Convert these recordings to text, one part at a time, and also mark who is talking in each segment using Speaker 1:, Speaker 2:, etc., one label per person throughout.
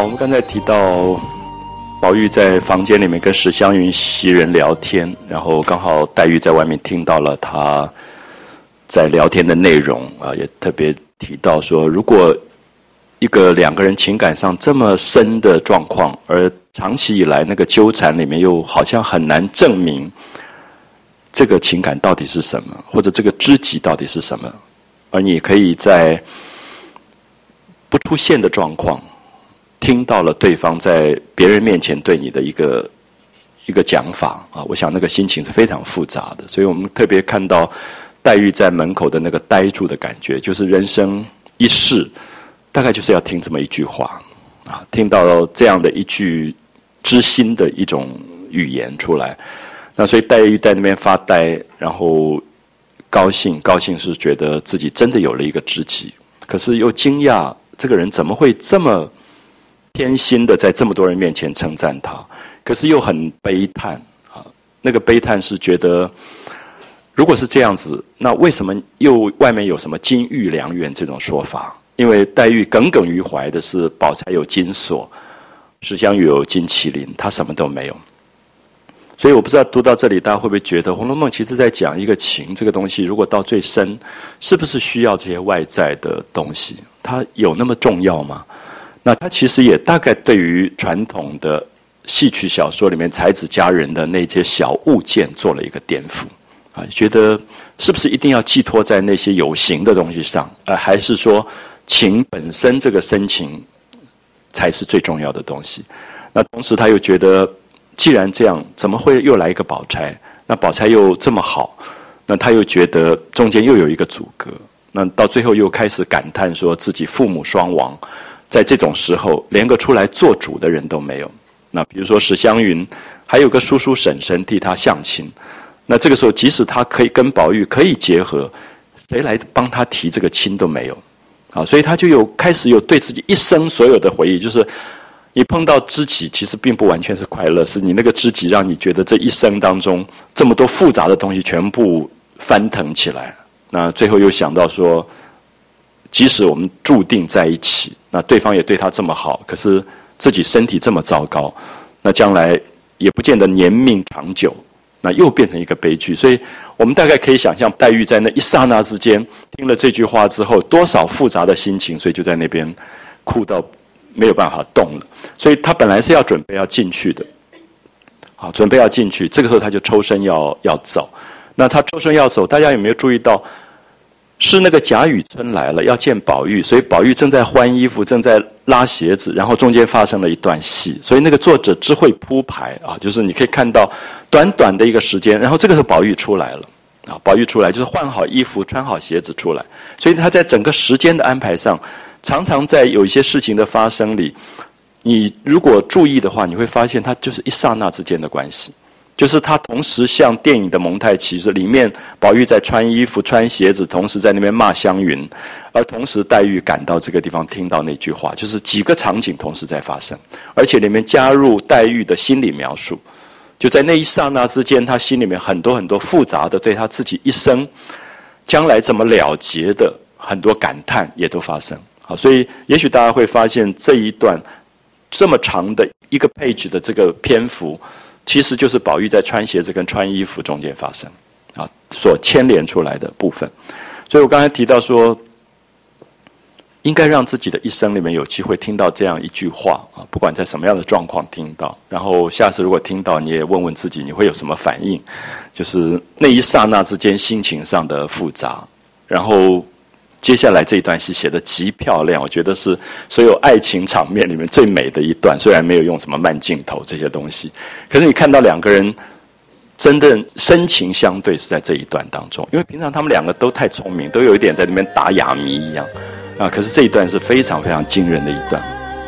Speaker 1: 我们刚才提到宝玉在房间里面跟史湘云袭人聊天，然后刚好黛玉在外面听到了他在聊天的内容啊，也特别提到说，如果两个人情感上这么深的状况，而长期以来那个纠缠里面又好像很难证明这个情感到底是什么，或者这个知己到底是什么，而你可以在不出现的状况听到了对方在别人面前对你的一个讲法啊，我想那个心情是非常复杂的。所以我们特别看到黛玉在门口的那个呆住的感觉，就是人生一世大概就是要听这么一句话啊，听到这样的一句知心的一种语言出来。那所以黛玉在那边发呆，然后高兴是觉得自己真的有了一个知己，可是又惊讶这个人怎么会这么偏心的在这么多人面前称赞他，可是又很悲叹啊。那个悲叹是觉得，如果是这样子，那为什么又外面有什么金玉良缘这种说法？因为黛玉耿耿于怀的是宝钗有金锁，史湘云有金麒麟，她什么都没有。所以我不知道读到这里大家会不会觉得《红楼梦》其实在讲一个情这个东西，如果到最深，是不是需要这些外在的东西？它有那么重要吗？那它其实也大概对于传统的戏曲小说里面才子佳人的那些小物件做了一个颠覆啊，觉得是不是一定要寄托在那些有形的东西上，还是说情本身这个深情才是最重要的东西？那同时他又觉得，既然这样，怎么会又来一个宝钗？那宝钗又这么好，那他又觉得中间又有一个阻隔，那到最后又开始感叹说自己父母双亡。在这种时候，连个出来做主的人都没有。那比如说史湘云，还有个叔叔婶婶替他相亲。那这个时候，即使他可以跟宝玉可以结合，谁来帮他提这个亲都没有。啊，所以他就开始有对自己一生所有的回忆，就是你碰到知己，其实并不完全是快乐，是你那个知己让你觉得这一生当中这么多复杂的东西全部翻腾起来。那最后又想到说，即使我们注定在一起，那对方也对他这么好，可是自己身体这么糟糕，那将来也不见得年命长久，那又变成一个悲剧。所以我们大概可以想象黛玉在那一刹那之间听了这句话之后，多少复杂的心情，所以就在那边哭到没有办法动了。所以她本来是要准备要进去的，好，准备要进去，这个时候她就抽身要走。那她抽身要走，大家有没有注意到？是那个贾雨村来了，要见宝玉，所以宝玉正在换衣服，正在拉鞋子，然后中间发生了一段戏，所以那个作者只会铺排啊，就是你可以看到短短的一个时间，然后这个时候宝玉出来了啊，宝玉出来就是换好衣服、穿好鞋子出来，所以他在整个时间的安排上，常常在有一些事情的发生里，你如果注意的话，你会发现它就是一刹那之间的关系。就是他同时像电影的蒙太奇，是里面宝玉在穿衣服、穿鞋子，同时在那边骂湘云，而同时黛玉赶到这个地方，听到那句话，就是几个场景同时在发生，而且里面加入黛玉的心理描述，就在那一刹那之间，他心里面很多很多复杂的对他自己一生将来怎么了结的很多感叹也都发生。好，所以也许大家会发现这一段这么长的一个 page 的这个篇幅，其实就是宝玉在穿鞋子跟穿衣服中间发生啊，所牵连出来的部分。所以我刚才提到说，应该让自己的一生里面有机会听到这样一句话啊，不管在什么样的状况听到，然后下次如果听到，你也问问自己你会有什么反应，就是那一刹那之间心情上的复杂。然后接下来这一段戏写得极漂亮，我觉得是所有爱情场面里面最美的一段，虽然没有用什么慢镜头这些东西，可是你看到两个人真的深情相对是在这一段当中，因为平常他们两个都太聪明，都有一点在那边打哑谜一样啊，可是这一段是非常非常惊人的一段。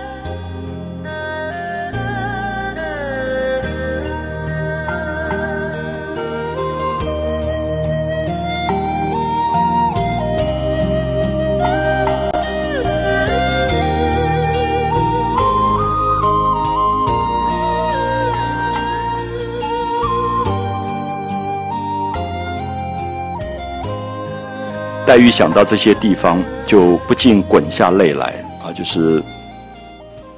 Speaker 1: 黛玉想到这些地方，就不禁滚下泪来啊！就是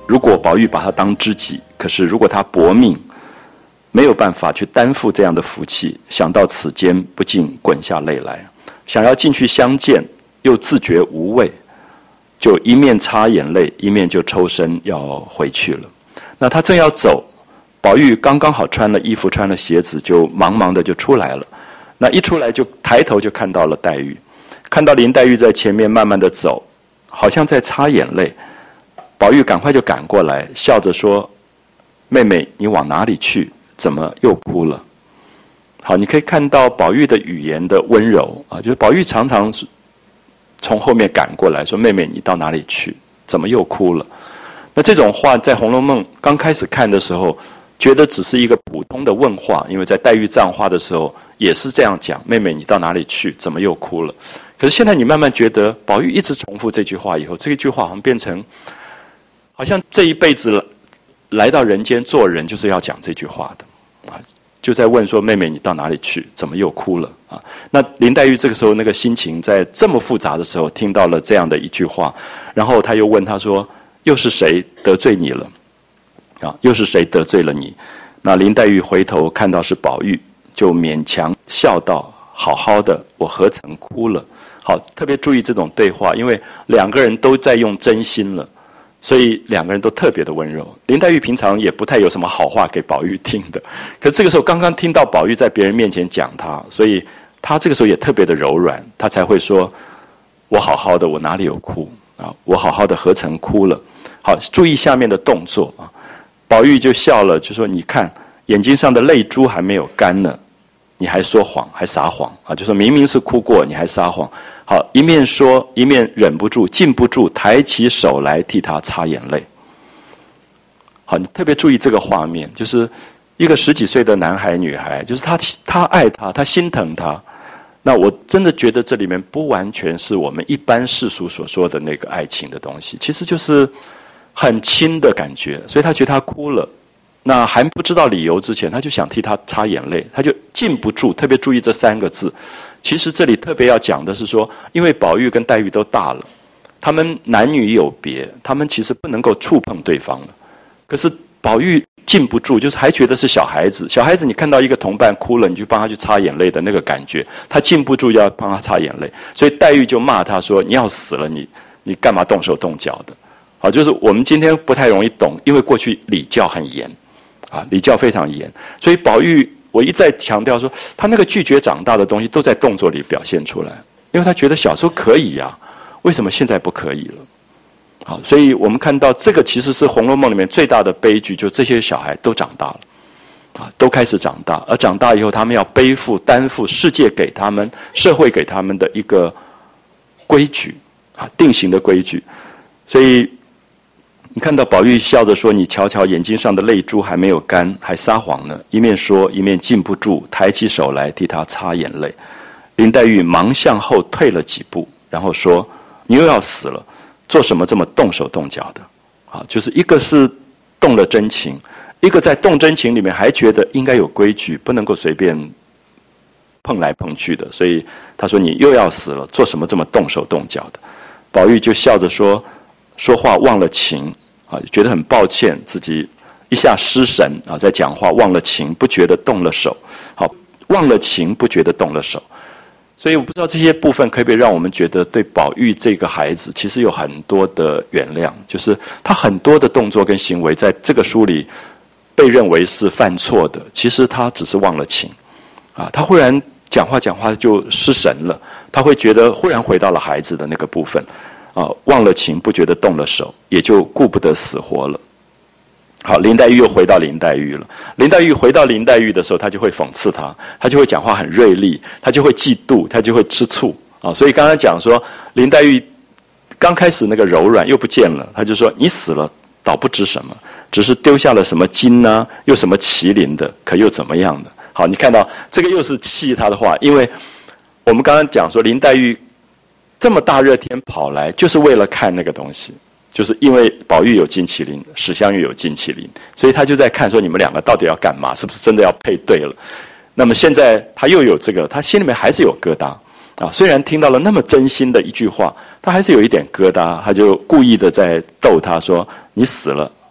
Speaker 1: 如果宝玉把他当知己，可是如果他薄命，没有办法去担负这样的福气，想到此间，不禁滚下泪来。想要进去相见，又自觉无味，就一面擦眼泪，一面就抽身要回去了。那他正要走，宝玉刚刚好穿了衣服，穿了鞋子，就忙忙的就出来了。那一出来就抬头就看到了黛玉，看到林黛玉在前面慢慢的走，好像在擦眼泪。宝玉赶快就赶过来，笑着说：“妹妹，你往哪里去？怎么又哭了？”好，你可以看到宝玉的语言的温柔啊，就是宝玉常常从后面赶过来说：“妹妹，你到哪里去？怎么又哭了？”那这种话在《红楼梦》刚开始看的时候，觉得只是一个普通的问话，因为在黛玉葬花的时候也是这样讲：“妹妹，你到哪里去？怎么又哭了？”可是现在你慢慢觉得，宝玉一直重复这句话以后，这句话好像变成，好像这一辈子来到人间做人就是要讲这句话的啊，就在问说：“妹妹，你到哪里去？怎么又哭了？”啊，那林黛玉这个时候那个心情在这么复杂的时候，听到了这样的一句话，然后他又问他说：“又是谁得罪你了？啊，又是谁得罪了你？”那林黛玉回头看到是宝玉，就勉强笑道：“好好的，我何曾哭了？”好，特别注意这种对话，因为两个人都在用真心了，所以两个人都特别的温柔。林黛玉平常也不太有什么好话给宝玉听的，可是这个时候刚刚听到宝玉在别人面前讲他，所以他这个时候也特别的柔软，他才会说：“我好好的，我哪里有哭啊？我好好的何曾哭了？”好，注意下面的动作啊。宝玉就笑了，就说：“你看眼睛上的泪珠还没有干呢，你还说谎，还撒谎啊！就说明明是哭过，你还撒谎。”好，一面说，一面忍不住、禁不住，抬起手来替他擦眼泪。好，你特别注意这个画面，就是一个10几岁的男孩、女孩，就是他爱他，他心疼他。那我真的觉得这里面不完全是我们一般世俗所说的那个爱情的东西，其实就是很亲的感觉。所以他觉得他哭了，那还不知道理由之前，他就想替他擦眼泪，他就禁不住。特别注意这3个字。其实这里特别要讲的是说，因为宝玉跟黛玉都大了，他们男女有别，他们其实不能够触碰对方了。可是宝玉禁不住，就是还觉得是小孩子。小孩子，你看到一个同伴哭了，你就帮他去擦眼泪的那个感觉，他禁不住要帮他擦眼泪。所以黛玉就骂他说：“你要死了，你干嘛动手动脚的？”好，就是我们今天不太容易懂，因为过去礼教很严，啊，礼教非常严，所以宝玉。我一再强调说，他那个拒绝长大的东西都在动作里表现出来，因为他觉得小时候可以呀，为什么现在不可以了？好，所以我们看到这个其实是《红楼梦》里面最大的悲剧，就这些小孩都长大了，啊，都开始长大，而长大以后，他们要担负世界给他们、社会给他们的一个规矩，啊，定型的规矩，所以。你看到宝玉笑着说：“你瞧瞧，眼睛上的泪珠还没有干，还撒谎呢。”一面说，一面禁不住抬起手来替他擦眼泪。林黛玉忙向后退了几步，然后说：“你又要死了，做什么这么动手动脚的？”啊，就是一个是动了真情，一个在动真情里面还觉得应该有规矩，不能够随便碰来碰去的。所以他说：“你又要死了，做什么这么动手动脚的？”宝玉就笑着说话忘了情。啊，觉得很抱歉，自己一下失神啊，在讲话忘了情，不觉得动了手。好，忘了情，不觉得动了手。所以我不知道这些部分可不可以让我们觉得对宝玉这个孩子其实有很多的原谅，就是他很多的动作跟行为在这个书里被认为是犯错的，其实他只是忘了情。啊，他忽然讲话就失神了，他会觉得忽然回到了孩子的那个部分。啊，忘了情，不觉得动了手，也就顾不得死活了。好，林黛玉又回到林黛玉了。林黛玉回到林黛玉的时候，她就会讽刺她，她就会讲话很锐利，她就会嫉妒，她就会吃醋啊。所以刚刚讲说，林黛玉刚开始那个柔软又不见了，她就说：“你死了，倒不知什么，只是丢下了什么金呢，又什么麒麟的，可又怎么样的？”好，你看到这个又是气她的话，因为我们刚刚讲说林黛玉。这么大热天跑来，就是为了看那个东西，就是因为宝玉有金麒麟，史湘玉有金麒麟，所以他就在看说你们两个到底要干嘛，是不是真的要配对了？那么现在他又有这个，他心里面还是有疙瘩啊。虽然听到了那么真心的一句话，他还是有一点疙瘩，他就故意的在逗他说：“你死了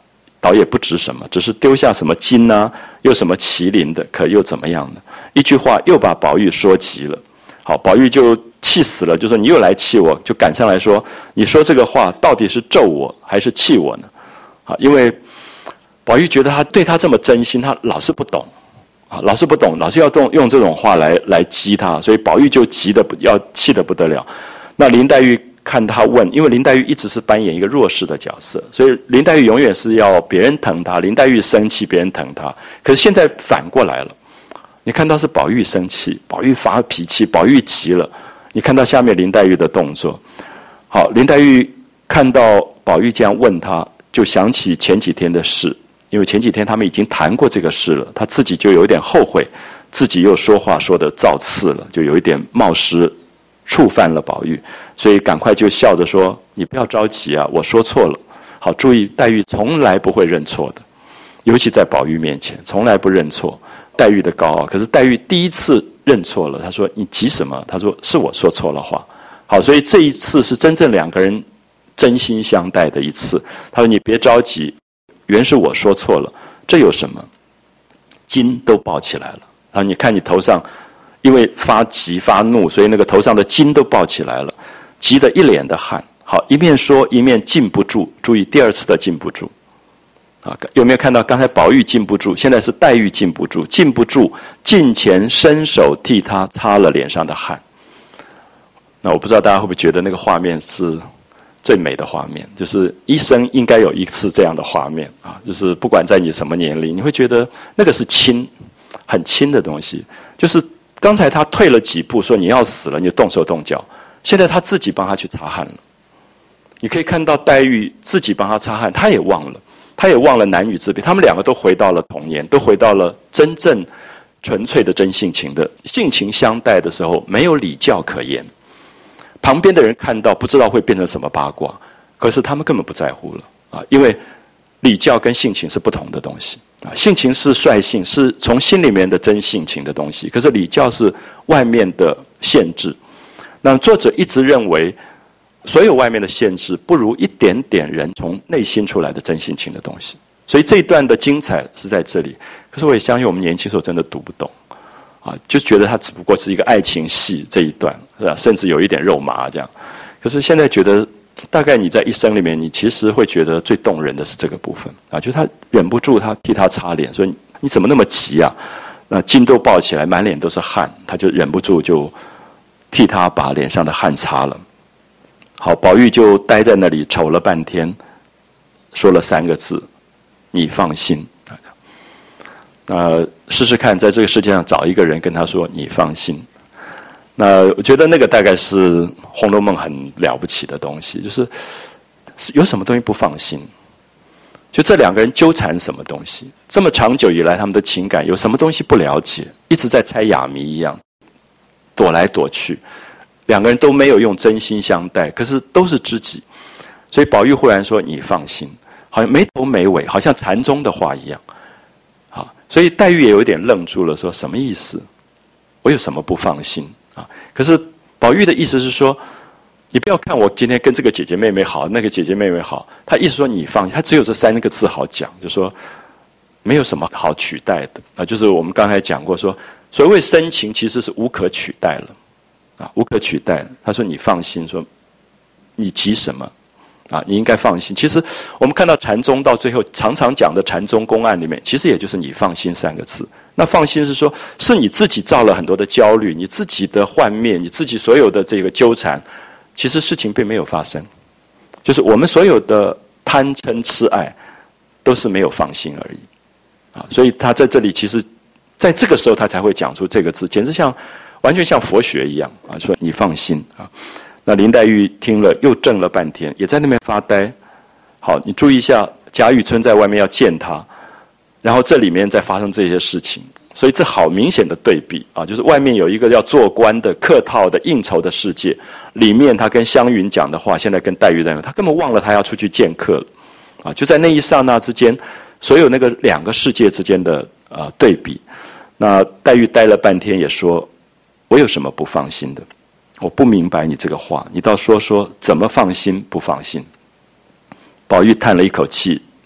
Speaker 1: 倒也不值什么，只是丢下什么金啊，又什么麒麟的，可又怎么样呢？一句话又把宝玉说急了。好，宝玉就气死了，就说你又来气我，就赶上来说，你说这个话到底是咒我还是气我呢？啊，因为宝玉觉得他对他这么真心，他老是不懂，啊，老是不懂，老是要用这种话来激他，所以宝玉就急得要气得不得了。那林黛玉看他问，因为林黛玉一直是扮演一个弱势的角色，所以林黛玉永远是要别人疼她，林黛玉生气，别人疼她。可是现在反过来了，你看到是宝玉生气，宝玉发脾气，宝玉急了。你看到下面林黛玉的动作，好，林黛玉看到宝玉这样问她，就想起前几天的事，因为前几天他们已经谈过这个事了，她自己就有一点后悔，自己又说话说得造次了，就有一点冒失触犯了宝玉，所以赶快就笑着说：“你不要着急啊，我说错了。”好，注意，黛玉从来不会认错的，尤其在宝玉面前，从来不认错。黛玉的高傲，可是黛玉第一次认错了，她说：“你急什么？”她说：“是我说错了话。”好，所以这一次是真正两个人真心相待的一次。她说：“你别着急，原是我说错了，这有什么？筋都抱起来了。然后你看你头上。”因为发急发怒，所以那个头上的筋都抱起来了，急得一脸的汗。好，一面说一面禁不住，注意第二次的禁不住。啊，有没有看到刚才宝玉禁不住，现在是黛玉禁不住，禁不住近前伸手替他擦了脸上的汗。那我不知道大家会不会觉得那个画面是最美的画面，就是一生应该有一次这样的画面啊，就是不管在你什么年龄，你会觉得那个是亲，很亲的东西，就是。刚才他退了几步，说你要死了，你就动手动脚。现在他自己帮他去擦汗了。你可以看到黛玉自己帮他擦汗，他也忘了男女之别，他们两个都回到了童年，都回到了真正纯粹的真性情的性情相待的时候，没有礼教可言。旁边的人看到不知道会变成什么八卦，可是他们根本不在乎了啊，因为礼教跟性情是不同的东西。性情是率性，是从心里面的真性情的东西，可是礼教是外面的限制。那作者一直认为，所有外面的限制不如一点点人从内心出来的真性情的东西。所以这一段的精彩是在这里。可是我也相信我们年轻时候真的读不懂，啊，就觉得它只不过是一个爱情戏这一段，是吧？甚至有一点肉麻这样。可是现在觉得。大概你在一生里面，你其实会觉得最动人的是这个部分啊，就是他忍不住他替他擦脸，说你怎么那么急啊？那筋都抱起来，满脸都是汗，他就忍不住就替他把脸上的汗擦了。好，宝玉就待在那里瞅了半天，说了3个字：“你放心。”试试看，在这个世界上找一个人跟他说“你放心”。那我觉得那个大概是《红楼梦》很了不起的东西，就是有什么东西不放心？就这两个人纠缠什么东西？这么长久以来，他们的情感有什么东西不了解？一直在猜哑谜一样，躲来躲去。两个人都没有用真心相待，可是都是知己。所以宝玉忽然说：“你放心。”好像没头没尾，好像禅宗的话一样。好，所以黛玉也有一点愣住了，说什么意思？我有什么不放心？啊！可是宝玉的意思是说，你不要看我今天跟这个姐姐妹妹好，那个姐姐妹妹好，他意思说你放心，他只有这3个字好讲，就说没有什么好取代的啊。就是我们刚才讲过说，所谓深情其实是无可取代了，啊，无可取代。他说你放心，说你急什么？啊，你应该放心。其实我们看到禅宗到最后常常讲的禅宗公案里面，其实也就是你放心3个字。那放心是说，是你自己造了很多的焦虑，你自己的幻灭，你自己所有的这个纠缠，其实事情并没有发生。就是我们所有的贪嗔痴爱，都是没有放心而已。啊，所以他在这里其实，在这个时候他才会讲出这个字，简直完全像佛学一样啊！说你放心啊。那林黛玉听了又怔了半天，也在那边发呆。好，你注意一下，贾雨村在外面要见他。然后这里面再发生这些事情，所以这好明显的对比啊！就是外面有一个要做官的、客套的、应酬的世界，里面他跟湘云讲的话，现在跟黛玉在，他根本忘了他要出去见客了，啊！就在那一刹那之间，所有那个2个世界之间的对比。那黛玉待了半天也说：“我有什么不放心的？我不明白你这个话，你倒说说怎么放心不放心？”宝玉叹了一口气，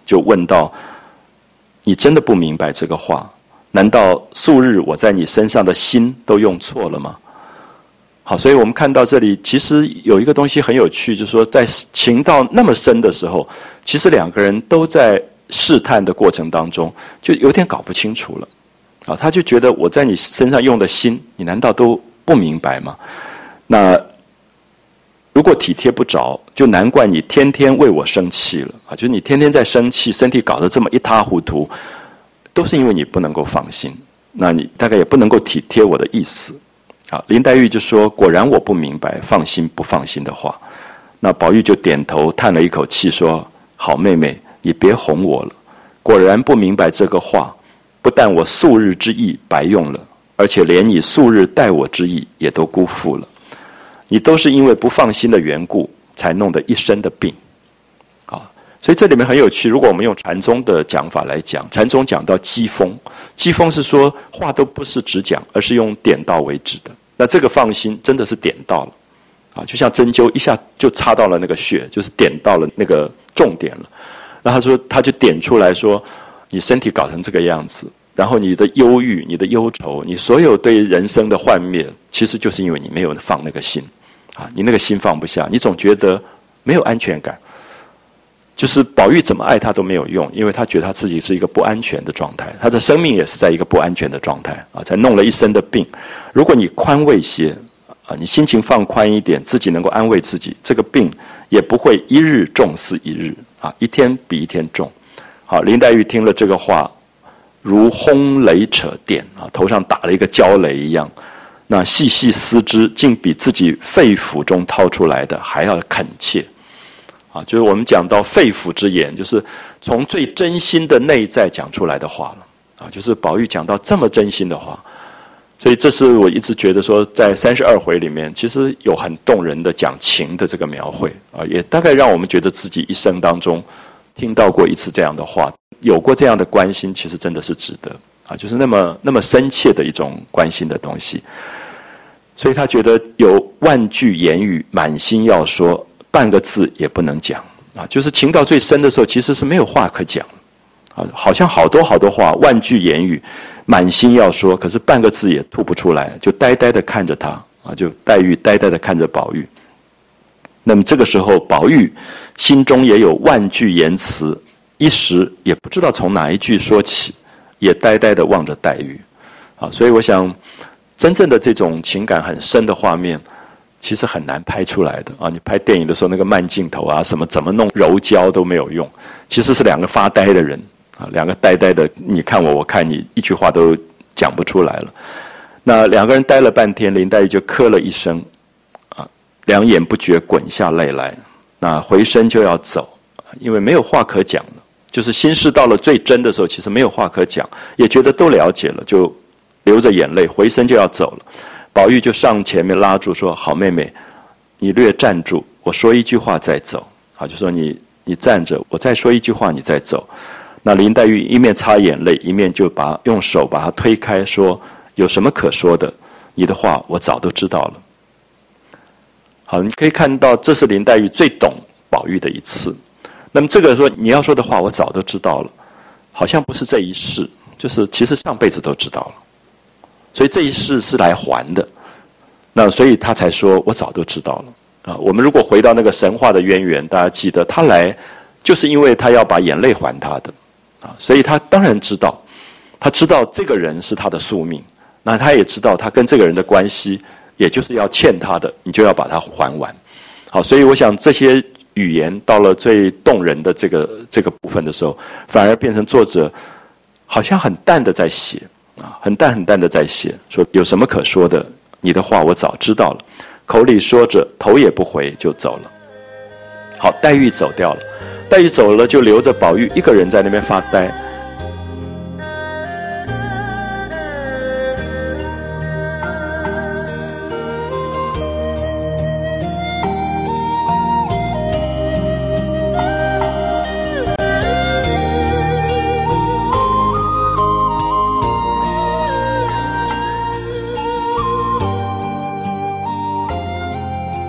Speaker 1: 就问到：你真的不明白这个话？难道素日我在你身上的心都用错了吗？好，所以我们看到这里，其实有一个东西很有趣，就是说，在情到那么深的时候，其实两个人都在试探的过程当中，就有点搞不清楚了。啊，他就觉得我在你身上用的心，你难道都不明白吗？那如果体贴不着，就难怪你天天为我生气了啊！就是你天天在生气，身体搞得这么一塌糊涂，都是因为你不能够放心，那你大概也不能够体贴我的意思。啊，林黛玉就说：“果然我不明白放心不放心的话。”那宝玉就点头叹了一口气说：“好妹妹，你别哄我了。果然不明白这个话，不但我素日之意白用了，而且连你素日待我之意也都辜负了。你都是因为不放心的缘故，才弄得一身的病。”啊，所以这里面很有趣。如果我们用禅宗的讲法来讲，禅宗讲到机锋，机锋是说话都不是直讲，而是用点到为止的。那这个放心真的是点到了，啊，就像针灸一下就插到了那个穴，就是点到了那个重点了。那他说，他就点出来说，你身体搞成这个样子，然后你的忧郁、你的忧愁、你所有对人生的幻灭，其实就是因为你没有放那个心，啊，你那个心放不下，你总觉得没有安全感。就是宝玉怎么爱他都没有用，因为他觉得他自己是一个不安全的状态，他的生命也是在一个不安全的状态啊，才弄了一身的病。如果你宽慰些啊，你心情放宽一点，自己能够安慰自己，这个病也不会一日重似一日啊，一天比一天重。好，林黛玉听了这个话，如轰雷扯电啊，头上打了一个焦雷一样。那细细思之，竟比自己肺腑中掏出来的还要恳切。啊，就是我们讲到肺腑之言，就是从最真心的内在讲出来的话了。啊，就是宝玉讲到这么真心的话，所以这是我一直觉得说，在32回里面，其实有很动人的讲情的这个描绘啊，也大概让我们觉得自己一生当中听到过一次这样的话，有过这样的关心，其实真的是值得啊，就是那么深切的一种关心的东西。所以他觉得有万句言语，满心要说，半个字也不能讲啊，就是情到最深的时候，其实是没有话可讲啊，好像好多好多话，万句言语，满心要说，可是半个字也吐不出来，就呆呆的看着他啊，就黛玉呆呆的看着宝玉。那么这个时候，宝玉心中也有万句言辞，一时也不知道从哪一句说起，也呆呆的望着黛玉啊，所以我想，真正的这种情感很深的画面，其实很难拍出来的啊！你拍电影的时候，那个慢镜头啊，什么怎么弄柔焦都没有用，其实是两个发呆的人啊，两个呆呆的，你看我，我看你，一句话都讲不出来了。那两个人呆了半天，林黛玉就咳了一声，啊，两眼不觉滚下泪来。那回身就要走，因为没有话可讲了，就是心事到了最真的时候，其实没有话可讲，也觉得都了解了，就流着眼泪回身就要走了。宝玉就上前面拉住说：“好妹妹，你略站住，我说一句话再走。”啊，就说你站着，我再说一句话，你再走。那林黛玉一面擦眼泪，一面就用手把他推开，说：“有什么可说的？你的话我早都知道了。”好，你可以看到，这是林黛玉最懂宝玉的一次。那么这个说你要说的话，我早都知道了，好像不是这一世，就是其实上辈子都知道了。所以这一世是来还的，那所以他才说我早都知道了啊。我们如果回到那个神话的渊源，大家记得他来就是因为他要把眼泪还他的啊，所以他当然知道，他知道这个人是他的宿命，那他也知道他跟这个人的关系，也就是要欠他的，你就要把它还完。好，所以我想这些语言到了最动人的这个部分的时候，反而变成作者好像很淡的在写。啊，很淡很淡的在写，说有什么可说的？你的话我早知道了，口里说着，头也不回就走了。好，黛玉走掉了，黛玉走了，就留着宝玉一个人在那边发呆。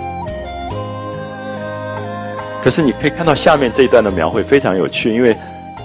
Speaker 1: 可是你可以看到下面这一段的描绘非常有趣，因为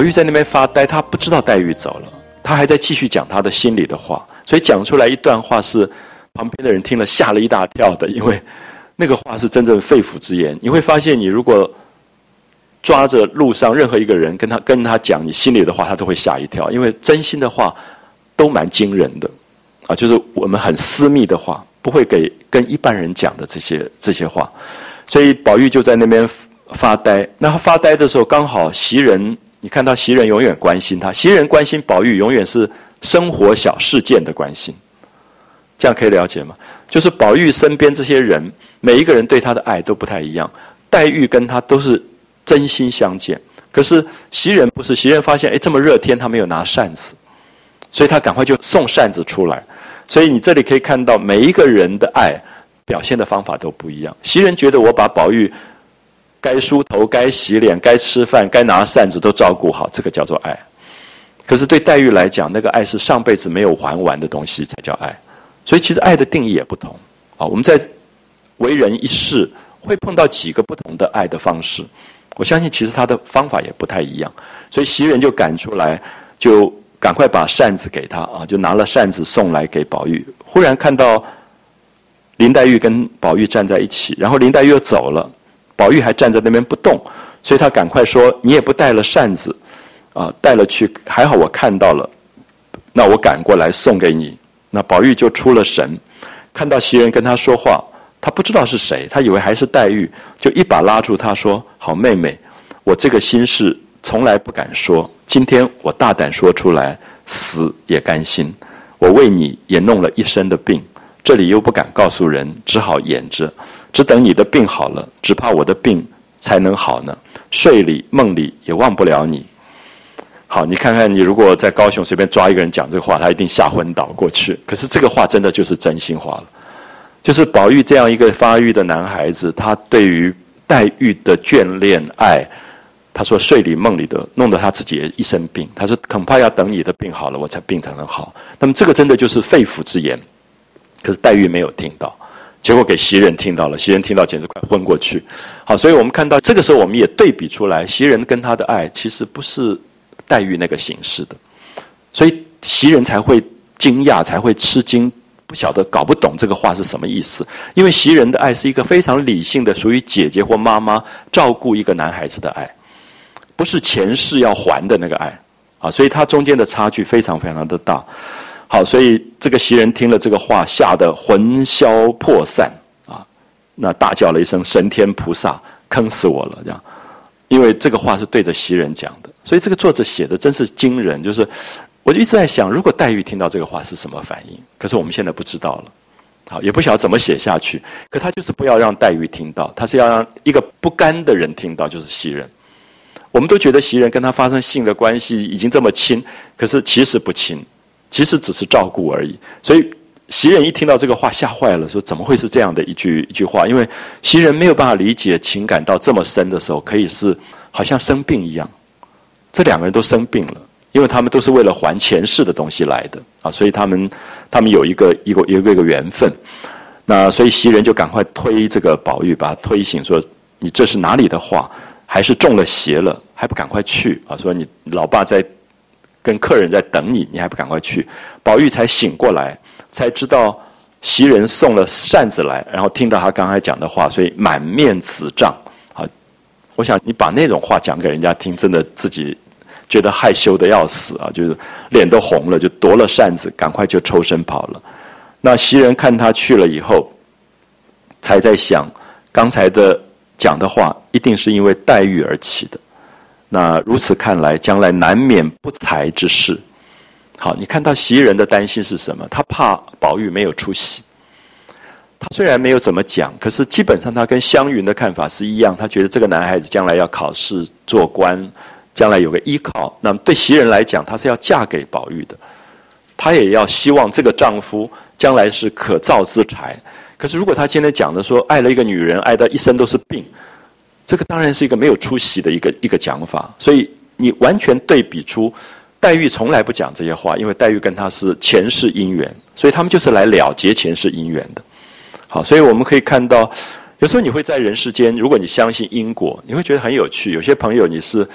Speaker 1: 宝玉在那边发呆，他不知道黛玉走了，他还在继续讲他的心里的话，所以讲出来一段话是旁边的人听了吓了一大跳的，因为那个话是真正肺腑之言。你会发现，你如果抓着路上任何一个人跟他讲你心里的话，他都会吓一跳，因为真心的话都蛮惊人的啊，就是我们很私密的话，不会跟一般人讲的这些话。所以宝玉就在那边发呆。那他发呆的时候，刚好袭人，你看到袭人永远关心他，袭人关心宝玉永远是生活小事件的关心，这样可以了解吗？就是宝玉身边这些人，每一个人对他的爱都不太一样。黛玉跟他都是真心相见，可是袭人不是，袭人发现这么热天他没有拿扇子，所以他赶快就送扇子出来。所以你这里可以看到每一个人的爱表现的方法都不一样。袭人觉得我把宝玉该梳头、该洗脸、该吃饭、该拿扇子都照顾好，这个叫做爱。可是对黛玉来讲，那个爱是上辈子没有还完的东西才叫爱。所以其实爱的定义也不同啊。我们在为人一世会碰到几个不同的爱的方式，我相信其实他的方法也不太一样。所以袭人就赶出来，就赶快把扇子给他啊，就拿了扇子送来给宝玉。忽然看到林黛玉跟宝玉站在一起，然后林黛玉又走了，宝玉还站在那边不动，所以他赶快说：“你也不带了扇子啊，带了去，还好我看到了，那我赶过来送给你。”那宝玉就出了神，看到袭人跟他说话，他不知道是谁，他以为还是黛玉，就一把拉住他说：“好妹妹，我这个心事从来不敢说，今天我大胆说出来，死也甘心。我为你也弄了一身的病，这里又不敢告诉人，只好掩着，只等你的病好了，只怕我的病才能好呢。睡里梦里也忘不了你。”好，你看看，你如果在高雄随便抓一个人讲这个话，他一定吓昏倒过去。可是这个话真的就是真心话了，就是宝玉这样一个发育的男孩子，他对于黛玉的眷恋爱，他说睡里梦里的，弄得他自己也一身病。他说恐怕要等你的病好了，我才病才能好。那么这个真的就是肺腑之言，可是黛玉没有听到，结果给袭人听到了，袭人听到简直快昏过去。好，所以我们看到这个时候，我们也对比出来，袭人跟他的爱其实不是黛玉那个形式的，所以袭人才会惊讶，才会吃惊，不晓得搞不懂这个话是什么意思。因为袭人的爱是一个非常理性的，属于姐姐或妈妈照顾一个男孩子的爱，不是前世要还的那个爱啊，所以它中间的差距非常非常的大。好，所以这个袭人听了这个话，吓得魂消魄散啊，那大叫了一声：“神天菩萨，坑死我了！”这样，因为这个话是对着袭人讲的，所以这个作者写的真是惊人。就是我就一直在想，如果黛玉听到这个话是什么反应？可是我们现在不知道了，好，也不晓得怎么写下去。可他就是不要让黛玉听到，他是要让一个不甘的人听到，就是袭人。我们都觉得袭人跟他发生性的关系已经这么亲，可是其实不亲，其实只是照顾而已。所以袭人一听到这个话吓坏了，说怎么会是这样的一句话？因为袭人没有办法理解情感到这么深的时候，可以是好像生病一样。这两个人都生病了，因为他们都是为了还前世的东西来的啊，所以他们有一个缘分。那所以袭人就赶快推这个宝玉，把他推醒，说：“你这是哪里的话？还是中了邪了？还不赶快去啊！说你老爸在跟客人在等你，你还不赶快去？”宝玉才醒过来，才知道袭人送了扇子来，然后听到他刚才讲的话，所以满面紫胀。啊，我想你把那种话讲给人家听，真的自己觉得害羞的要死啊，就是脸都红了，就夺了扇子，赶快就抽身跑了。那袭人看他去了以后，才在想，刚才的讲的话一定是因为黛玉而起的。那如此看来，将来难免不才之事。好，你看到袭人的担心是什么？他怕宝玉没有出息。他虽然没有怎么讲，可是基本上他跟湘云的看法是一样。他觉得这个男孩子将来要考试做官，将来有个依靠。那么对袭人来讲，她是要嫁给宝玉的，她也要希望这个丈夫将来是可造之才。可是如果她今天讲的说爱了一个女人，爱到一身都是病，这个当然是一个没有出息的一个讲法。所以你完全对比出黛玉从来不讲这些话，因为黛玉跟她是前世姻缘，所以他们就是来了结前世姻缘的。好，所以我们可以看到，有时候你会在人世间，如果你相信因果，你会觉得很有趣。有些朋友你是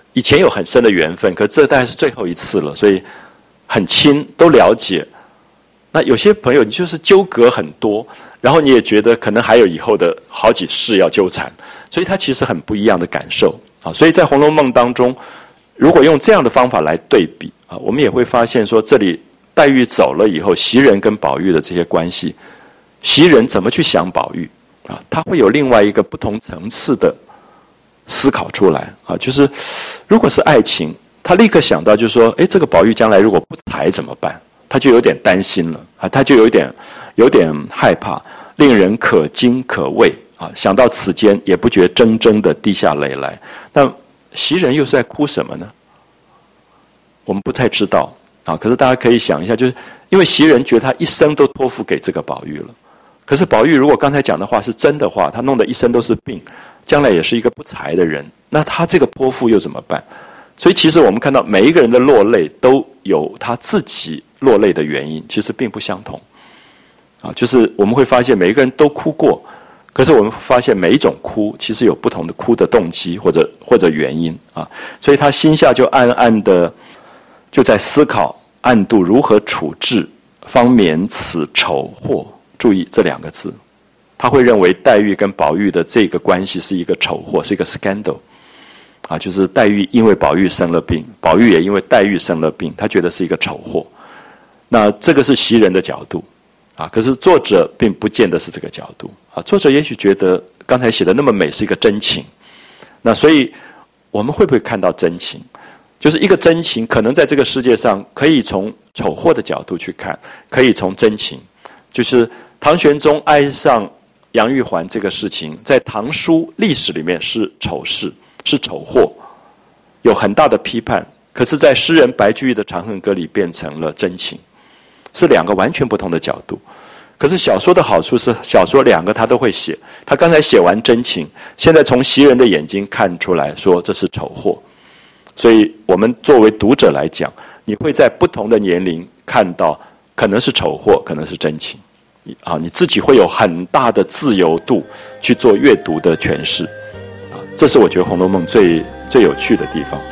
Speaker 1: 以前有很深的缘分，可这大概是最后一次了，所以很亲，都了解。那有些朋友你就是纠葛很多，然后你也觉得可能还有以后的好几世要纠缠，所以它其实很不一样的感受啊。所以在《红楼梦》当中，如果用这样的方法来对比啊，我们也会发现说，这里黛玉走了以后，袭人跟宝玉的这些关系，袭人怎么去想宝玉啊？他会有另外一个不同层次的思考出来啊，就是如果是爱情，他立刻想到就是说，哎，这个宝玉将来如果不才怎么办？他就有点担心了啊，他就有点害怕，令人可惊可畏啊！想到此间，也不觉怔怔的滴下泪来。那袭人又是在哭什么呢？我们不太知道啊。可是大家可以想一下，就是因为袭人觉得他一生都托付给这个宝玉了。可是宝玉如果刚才讲的话是真的话，他弄得一身都是病，将来也是一个不才的人，那他这个托付又怎么办？所以其实我们看到每一个人的落泪都有他自己落泪的原因，其实并不相同啊。就是我们会发现每一个人都哭过，可是我们发现每一种哭其实有不同的哭的动机或者原因啊。所以他心下就暗暗的就在思考暗度如何处置，方免此丑祸。注意这两个字，他会认为黛玉跟宝玉的这个关系是一个丑祸，是一个 scandal。啊，就是黛玉因为宝玉生了病，宝玉也因为黛玉生了病，他觉得是一个丑祸。那这个是袭人的角度，啊，可是作者并不见得是这个角度啊。作者也许觉得刚才写的那么美是一个真情，那所以我们会不会看到真情？就是一个真情，可能在这个世界上可以从丑祸的角度去看，可以从真情。就是唐玄宗爱上杨玉环这个事情，在唐书历史里面是丑事。是丑祸，有很大的批判。可是，在诗人白居易的《长恨歌》里变成了真情，是两个完全不同的角度。可是小说的好处是，小说两个他都会写。他刚才写完真情，现在从袭人的眼睛看出来说这是丑祸。所以我们作为读者来讲，你会在不同的年龄看到，可能是丑祸，可能是真情。啊，你自己会有很大的自由度去做阅读的诠释。这是我觉得《红楼梦》最有趣的地方。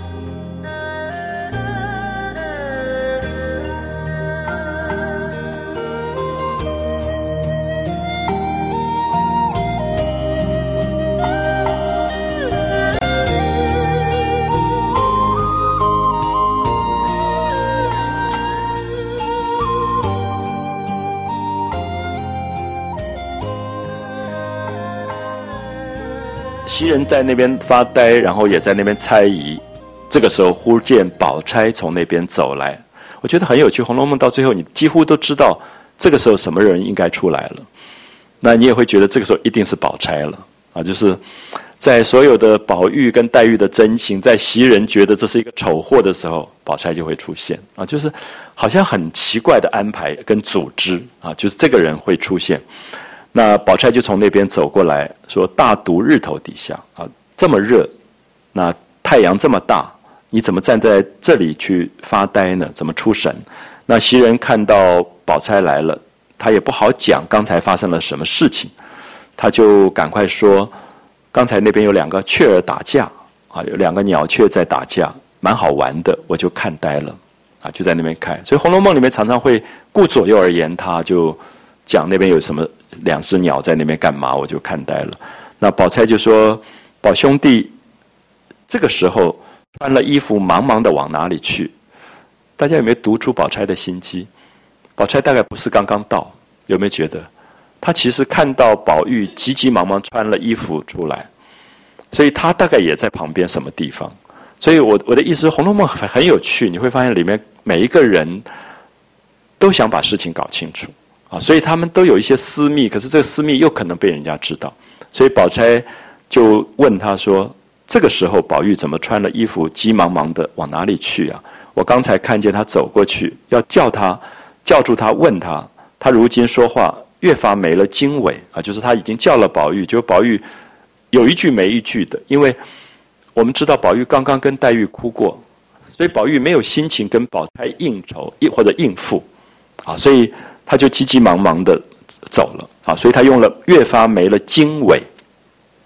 Speaker 1: 袭人在那边发呆，然后也在那边猜疑。这个时候忽见宝钗从那边走来，我觉得很有趣。《红楼梦》到最后，你几乎都知道这个时候什么人应该出来了，那你也会觉得这个时候一定是宝钗了啊！就是在所有的宝玉跟黛玉的真情，在袭人觉得这是一个丑祸的时候，宝钗就会出现啊！就是好像很奇怪的安排跟组织啊，就是这个人会出现。那宝钗就从那边走过来说：“大毒日头底下啊，这么热，那太阳这么大，你怎么站在这里去发呆呢？怎么出神？”那袭人看到宝钗来了，她也不好讲刚才发生了什么事情，她就赶快说：“刚才那边有两个雀儿打架啊，有两个鸟雀在打架，蛮好玩的，我就看呆了啊，就在那边看。”所以《红楼梦》里面常常会顾左右而言他，就讲那边有什么两只鸟在那边干嘛，我就看呆了。那宝钗就说：“宝兄弟这个时候穿了衣服忙忙的往哪里去？”大家有没有读出宝钗的心机？宝钗大概不是刚刚到，有没有觉得她其实看到宝玉急急忙忙穿了衣服出来，所以她大概也在旁边什么地方。所以我的意思是，《红楼梦》很有趣，你会发现里面每一个人都想把事情搞清楚啊，所以他们都有一些私密，可是这个私密又可能被人家知道。所以宝钗就问他说：“这个时候宝玉怎么穿了衣服急忙忙的往哪里去啊？我刚才看见他走过去，要叫住他，问他，他如今说话越发没了经纬啊，就是他已经叫了宝玉，结果宝玉有一句没一句的，因为我们知道宝玉刚刚跟黛玉哭过，所以宝玉没有心情跟宝钗应酬或者应付啊，所以他就急急忙忙的走了啊，所以他用了越发没了经纬。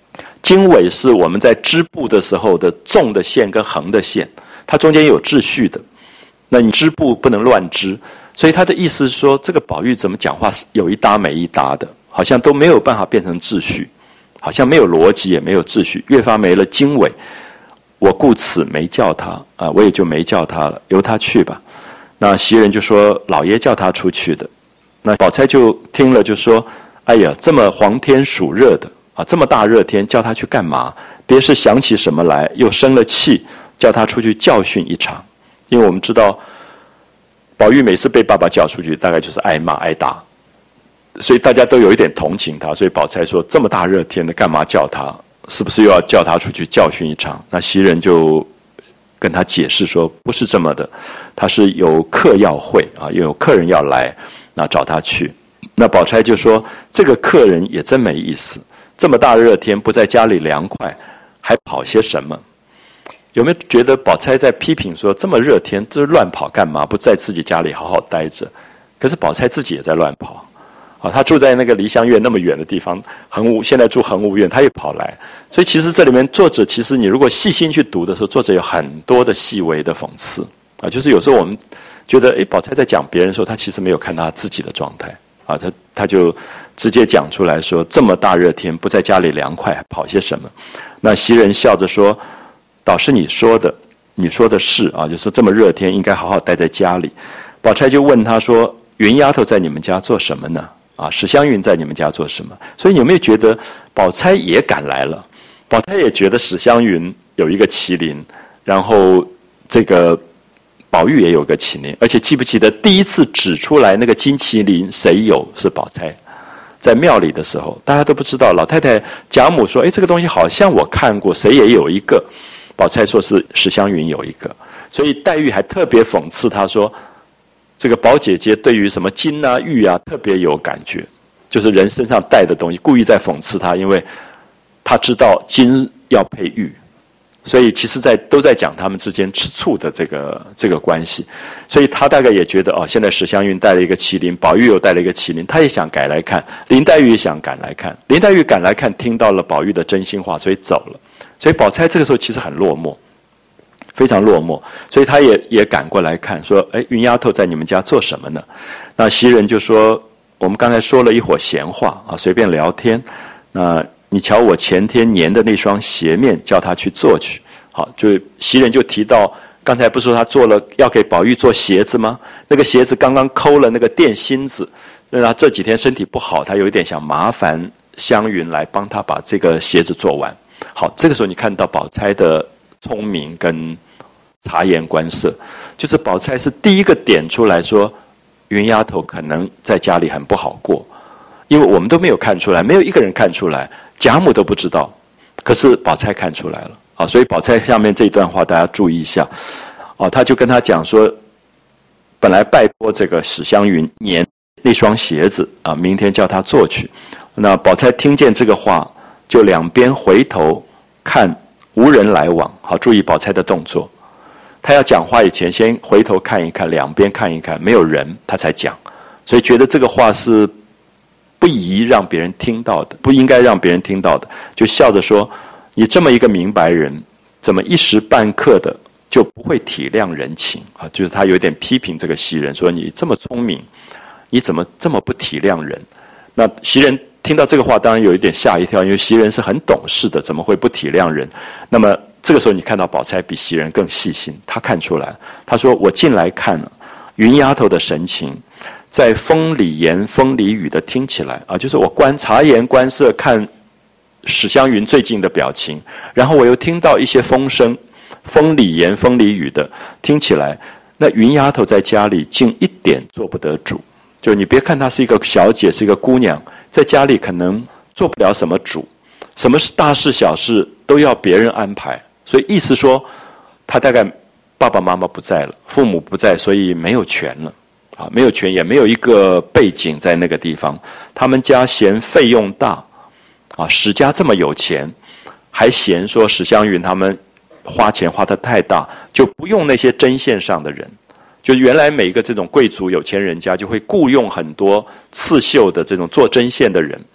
Speaker 1: 经纬是我们在织布的时候的纵的线跟横的线，它中间有秩序的。那你织布不能乱织，所以他的意思是说，这个宝玉怎么讲话是有一搭没一搭的，好像都没有办法变成秩序，好像没有逻辑也没有秩序，越发没了经纬。我故此没叫他啊，我也就没叫他了，由他去吧。那袭人就说老爷叫他出去的。那宝钗就听了就说，哎呀，这么黄天暑热的啊，这么大热天叫他去干嘛？别是想起什么来又生了气，叫他出去教训一场。因为我们知道宝玉每次被爸爸叫出去大概就是挨骂挨打，所以大家都有一点同情他，所以宝钗说这么大热天的干嘛叫他，是不是又要叫他出去教训一场？那袭人就跟他解释说不是这么的，他是有客要会啊，有客人要来，那找他去。那宝钗就说这个客人也真没意思，这么大热天不在家里凉快，还跑些什么？有没有觉得宝钗在批评说这么热天这乱跑干嘛，不在自己家里好好待着？可是宝钗自己也在乱跑啊，她住在那个梨香院那么远的地方，现在住恒芜院，她也跑来。所以其实这里面作者其实你如果细心去读的时候，作者有很多的细微的讽刺啊，就是有时候我们觉得宝钗在讲别人的时候，她其实没有看她自己的状态啊，她就直接讲出来说这么大热天不在家里凉快还跑些什么？那袭人笑着说倒是你说的，你说的是啊，就是这么热天应该好好待在家里。宝钗就问他说云丫头在你们家做什么呢？啊，史湘云在你们家做什么？所以你有没有觉得宝钗也赶来了？宝钗也觉得史湘云有一个麒麟，然后这个宝玉也有个麒麟，而且记不记得第一次指出来那个金麒麟谁有是宝钗，在庙里的时候大家都不知道，老太太贾母说这个东西好像我看过，谁也有一个，宝钗说是史湘云有一个，所以黛玉还特别讽刺她说这个宝姐姐对于什么金啊玉啊特别有感觉，就是人身上带的东西，故意在讽刺她，因为她知道金要配玉，所以其实都在讲他们之间吃醋的这个关系。所以她大概也觉得现在史湘云带了一个麒麟，宝玉又带了一个麒麟，她也想赶来看，林黛玉也想赶来看，林黛玉赶来看听到了宝玉的真心话，所以走了。所以宝钗这个时候其实很落寞，非常落寞，所以她也赶过来看，说云丫头在你们家做什么呢？那袭人就说我们刚才说了一会儿闲话啊，随便聊天，那你瞧我前天粘的那双鞋面叫她去做去。好，就袭人就提到刚才不是说她做了要给宝玉做鞋子吗？那个鞋子刚刚抠了那个垫心子，那她这几天身体不好，她有一点想麻烦湘云来帮她把这个鞋子做完。好，这个时候你看到宝钗的聪明跟察言观色，就是宝钗是第一个点出来说云丫头可能在家里很不好过，因为我们都没有看出来，没有一个人看出来，贾母都不知道，可是宝钗看出来了啊，所以宝钗下面这一段话大家注意一下啊，他就跟他讲说本来拜托这个史湘云粘那双鞋子啊，明天叫他做去。那宝钗听见这个话，就两边回头看无人来往。好，注意宝钗的动作，她要讲话以前先回头看一看，两边看一看，没有人她才讲，所以觉得这个话是不宜让别人听到的，不应该让别人听到的，就笑着说你这么一个明白人，怎么一时半刻的就不会体谅人情啊？就是他有点批评这个袭人，说你这么聪明，你怎么这么不体谅人？那袭人听到这个话当然有一点吓一跳，因为袭人是很懂事的，怎么会不体谅人？那么这个时候你看到宝钗比袭人更细心，她看出来，她说我进来看了云丫头的神情，在风里言风里语的听起来啊，就是我察言观色看史湘云最近的表情，然后我又听到一些风声，风里言风里语的听起来，那云丫头在家里竟一点做不得主。就你别看她是一个小姐，是一个姑娘，在家里可能做不了什么主，什么大事小事都要别人安排，所以意思说她大概爸爸妈妈不在了，父母不在，所以没有权了啊，没有权，也没有一个背景在那个地方。他们家嫌费用大啊，史家这么有钱，还嫌说史湘云他们花钱花得太大，就不用那些针线上的人。就原来每一个这种贵族有钱人家就会雇佣很多刺绣的这种做针线的人，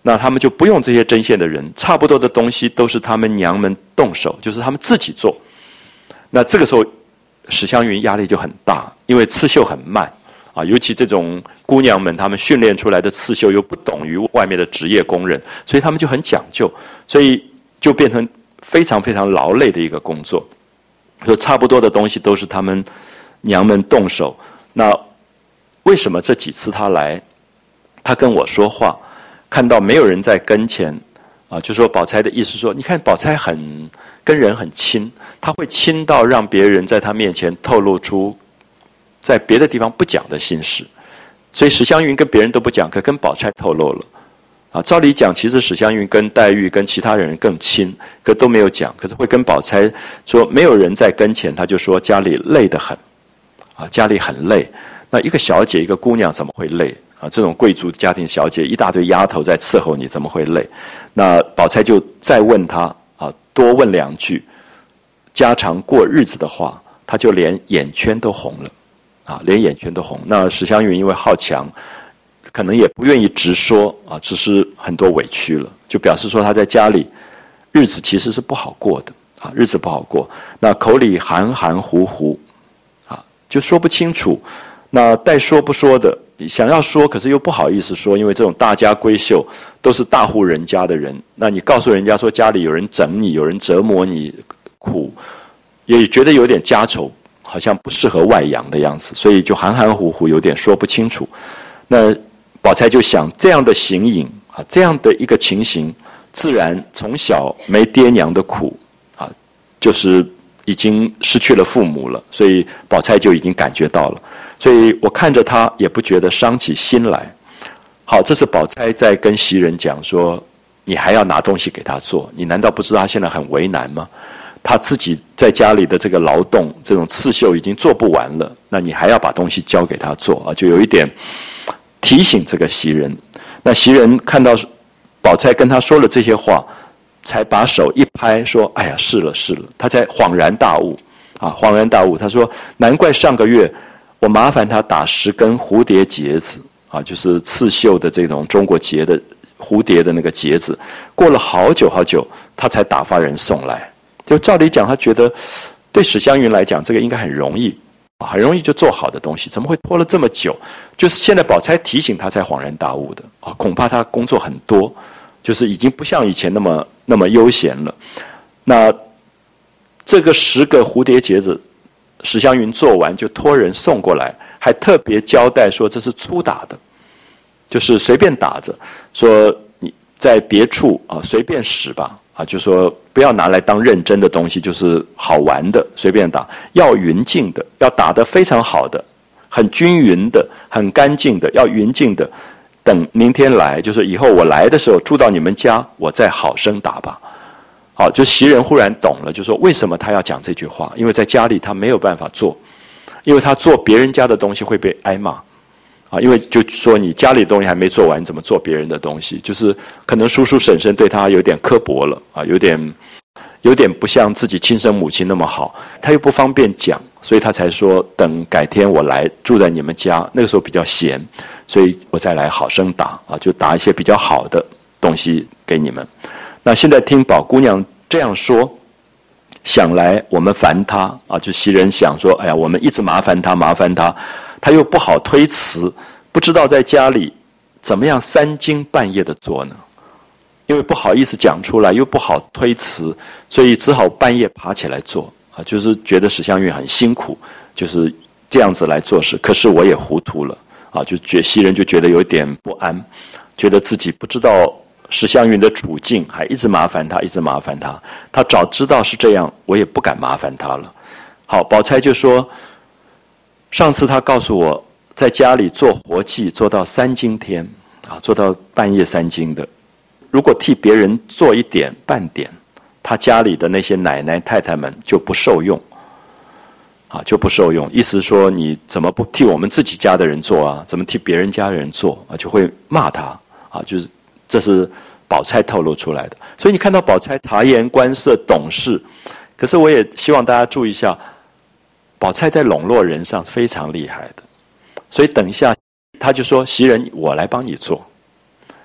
Speaker 1: 那他们就不用这些针线的人，差不多的东西都是他们娘们动手，就是他们自己做。那这个时候，史湘云压力就很大，因为刺绣很慢啊，尤其这种姑娘们，她们训练出来的刺绣又不等于外面的职业工人，所以他们就很讲究，所以就变成非常非常劳累的一个工作。说差不多的东西都是他们娘们动手。那为什么这几次他来，他跟我说话，看到没有人在跟前啊，就说宝钗的意思说，你看宝钗跟人很亲，他会亲到让别人在他面前透露出在别的地方不讲的心事。所以史湘云跟别人都不讲，可跟宝钗透露了。啊，照理讲，其实史湘云跟黛玉跟其他人更亲，可都没有讲。可是会跟宝钗说，没有人在跟前，他就说家里累得很，啊，家里很累。那一个小姐，一个姑娘怎么会累啊？这种贵族家庭小姐，一大堆丫头在伺候你，怎么会累？那宝钗就再问他啊，多问2句，家常过日子的话，他就连眼圈都红了，啊，连眼圈都红。那史湘云因为好强，可能也不愿意直说啊，只是很多委屈了，就表示说他在家里日子其实是不好过的啊，日子不好过。那口里含含糊糊啊，就说不清楚。那带说不说的，想要说，可是又不好意思说，因为这种大家闺秀都是大户人家的人，那你告诉人家说家里有人整你，有人折磨你，苦，也觉得有点家丑，好像不适合外扬的样子，所以就含含糊糊，有点说不清楚。那宝钗就想，这样的形影啊，这样的一个情形，自然从小没爹娘的苦啊，就是已经失去了父母了，所以宝钗就已经感觉到了。所以我看着她也不觉得伤起心来。好，这是宝钗在跟袭人讲说，你还要拿东西给她做，你难道不知道她现在很为难吗？她自己在家里的这个劳动，这种刺绣已经做不完了，那你还要把东西交给她做啊，就有一点提醒这个袭人。那袭人看到宝钗跟他说了这些话，才把手一拍说，哎呀，是了是了，他才恍然大悟啊，恍然大悟。他说，难怪上个月我麻烦他打10根蝴蝶结子啊，就是刺绣的这种中国结的蝴蝶的那个结子，过了好久好久，他才打发人送来。就照理讲，他觉得对史湘云来讲，这个应该很容易，很容易就做好的东西，怎么会拖了这么久？就是现在宝钗提醒他才恍然大悟的啊，恐怕他工作很多，就是已经不像以前那么悠闲了。那这个10个蝴蝶结子，史湘云做完就托人送过来，还特别交代说这是粗打的，就是随便打着，说你在别处啊随便使吧啊，就说不要拿来当认真的东西，就是好玩的随便打，要匀净的，要打得非常好的，很均匀的，很干净的，要匀净的。等明天来，就是以后我来的时候住到你们家，我再好生打吧。好，就袭人忽然懂了，就说为什么他要讲这句话？因为在家里他没有办法做，因为他做别人家的东西会被挨骂啊。因为就说你家里的东西还没做完，你怎么做别人的东西？就是可能叔叔婶婶对他有点刻薄了啊，有点不像自己亲生母亲那么好，他又不方便讲，所以他才说等改天我来住在你们家，那个时候比较闲，所以我再来好生打啊，就打一些比较好的东西给你们。那现在听宝姑娘这样说，想来我们烦她啊，就袭人想说，哎呀，我们一直麻烦她，她又不好推辞，不知道在家里怎么样3更半夜的做呢？因为不好意思讲出来，又不好推辞，所以只好半夜爬起来做啊，就是觉得史湘云很辛苦，就是这样子来做事。可是我也糊涂了啊，袭人就觉得有点不安，觉得自己不知道史湘云的处境，还一直麻烦她，她早知道是这样，我也不敢麻烦她了。好，宝钗就说，上次她告诉我，在家里做活计做到3更天啊，做到半夜3更的。如果替别人做一点半点，他家里的那些奶奶太太们就不受用啊，就不受用。意思说你怎么不替我们自己家的人做啊？怎么替别人家的人做啊？就会骂他啊，就是这是宝钗透露出来的。所以你看到宝钗察言观色懂事，可是我也希望大家注意一下，宝钗在笼络人上是非常厉害的。所以等一下他就说，袭人我来帮你做。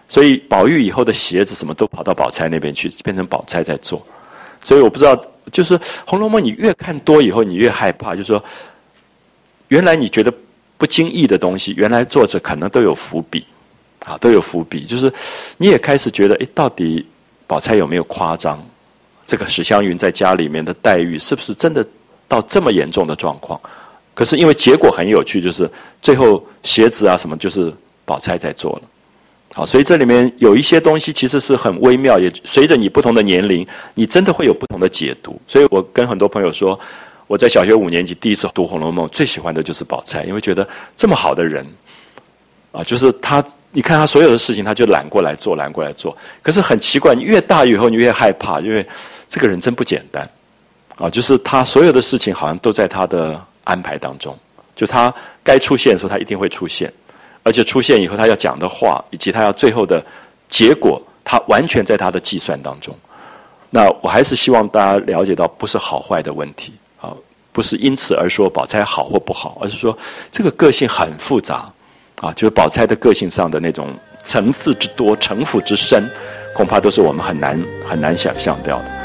Speaker 1: 所以宝玉以后的鞋子什么都跑到宝钗那边去，变成宝钗在做。所以我不知道，就是《红楼梦》你越看多以后，你越害怕，就是说，原来你觉得不经意的东西，原来作者可能都有伏笔，啊，都有伏笔。就是你也开始觉得，到底宝钗有没有夸张？这个史湘云在家里面的待遇是不是真的到这么严重的状况？可是因为结果很有趣，就是最后鞋子啊什么，就是宝钗在做了。好，所以这里面有一些东西其实是很微妙，也随着你不同的年龄，你真的会有不同的解读。所以我跟很多朋友说，我在小学5年级第一次读《红楼梦》，最喜欢的就是宝钗，因为觉得这么好的人，啊，就是他，你看他所有的事情，他就揽过来做，揽过来做。可是很奇怪，你越大以后，你越害怕，因为这个人真不简单，啊，就是他所有的事情好像都在他的安排当中，就他该出现的时候，他一定会出现。而且出现以后，他要讲的话，以及他要最后的结果，他完全在他的计算当中。那我还是希望大家了解到，不是好坏的问题啊，不是因此而说宝钗好或不好，而是说这个个性很复杂啊，就是宝钗的个性上的那种层次之多、城府之深，恐怕都是我们很难想象掉的。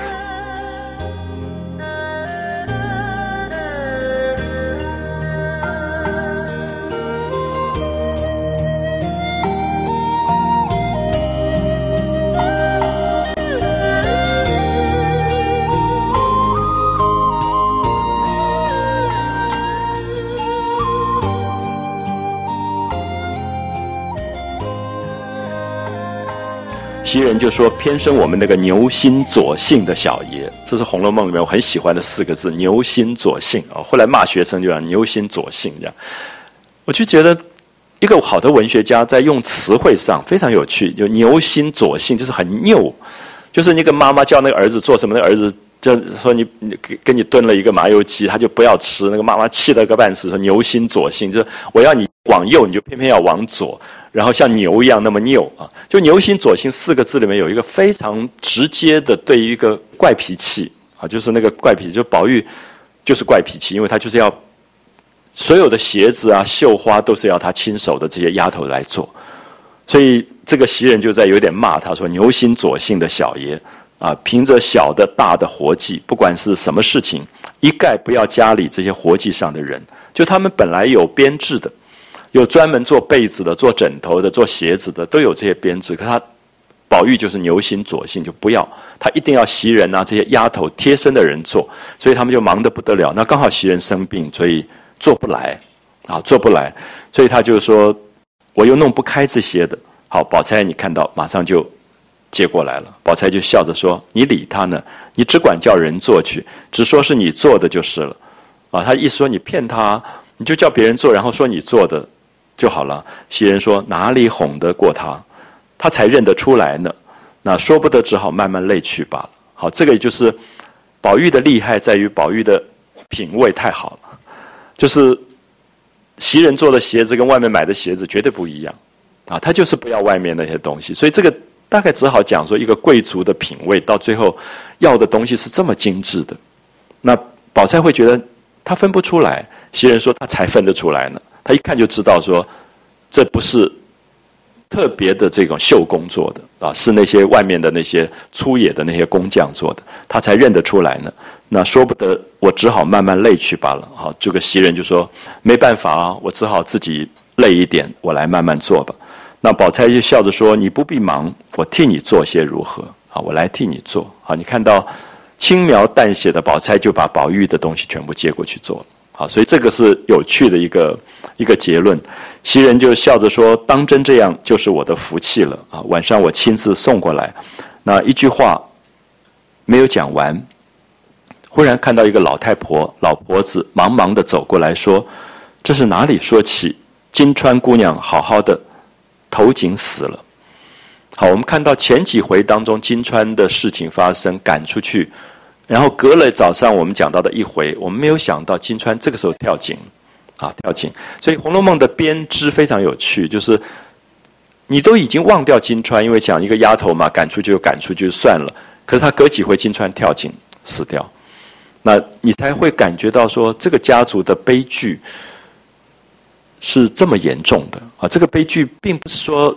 Speaker 1: 袭人就说：“偏生我们那个牛心左姓的小爷。”这是《红楼梦》里面我很喜欢的4个字，牛心左姓啊。后来骂学生就讲牛心左姓这样。我就觉得一个好的文学家在用词汇上非常有趣，就牛心左姓就是很拗，就是那个妈妈叫那个儿子做什么，那个儿子就说你给你炖了一个麻油鸡，他就不要吃，那个妈妈气得个半死，说牛心左姓，就是我要你往右，你就偏偏要往左。然后像牛一样那么拗啊，就牛心左姓4个字里面有一个非常直接的对于一个怪脾气啊，就是那个怪脾气，就宝玉就是怪脾气，因为他就是要所有的鞋子啊、绣花都是要他亲手的这些丫头来做，所以这个袭人就在有点骂他说牛心左姓的小爷啊，凭着小的大的活计，不管是什么事情，一概不要家里这些活计上的人，就他们本来有编制的。有专门做被子的、做枕头的、做鞋子的，都有这些编制。可他宝玉就是牛心左姓，就不要他一定要袭人啊这些丫头贴身的人做，所以他们就忙得不得了。那刚好袭人生病，所以做不来啊，做不来，所以他就说我又弄不开这些的。好，宝钗你看到马上就接过来了，宝钗就笑着说：“你理他呢？你只管叫人做去，只说是你做的就是了。”啊，他意思说你骗他，你就叫别人做，然后说你做的。就好了。袭人说：“哪里哄得过他？他才认得出来呢。那说不得，只好慢慢泪去罢了。”好，这个也就是宝玉的厉害，在于宝玉的品味太好了。就是袭人做的鞋子跟外面买的鞋子绝对不一样啊，他就是不要外面那些东西。所以这个大概只好讲说，一个贵族的品味到最后要的东西是这么精致的。那宝钗会觉得他分不出来，袭人说他才分得出来呢。他一看就知道说，这不是特别的这种绣工做的啊，是那些外面的那些粗野的那些工匠做的，他才认得出来呢。那说不得，我只好慢慢累去罢了。好，这个袭人就说没办法啊，我只好自己累一点，我来慢慢做吧。那宝钗就笑着说：“你不必忙，我替你做些如何？啊，我来替你做。”好，你看到轻描淡写的宝钗就把宝玉的东西全部接过去做了。好，所以这个是有趣的一个结论。袭人就笑着说：“当真这样，就是我的福气了啊！晚上我亲自送过来。”那一句话没有讲完，忽然看到一个老婆子忙忙的走过来说：“这是哪里说起？金钏姑娘好好的，头颈死了。”好，我们看到前几回当中金钏的事情发生，赶出去。然后隔了早上我们讲到的一回，我们没有想到金钏这个时候跳井，啊，跳井。所以《红楼梦》的编织非常有趣，就是你都已经忘掉金钏，因为讲一个丫头嘛，赶出去就赶出去就算了。可是他隔几回金钏跳井死掉，那你才会感觉到说这个家族的悲剧是这么严重的啊！这个悲剧并不是说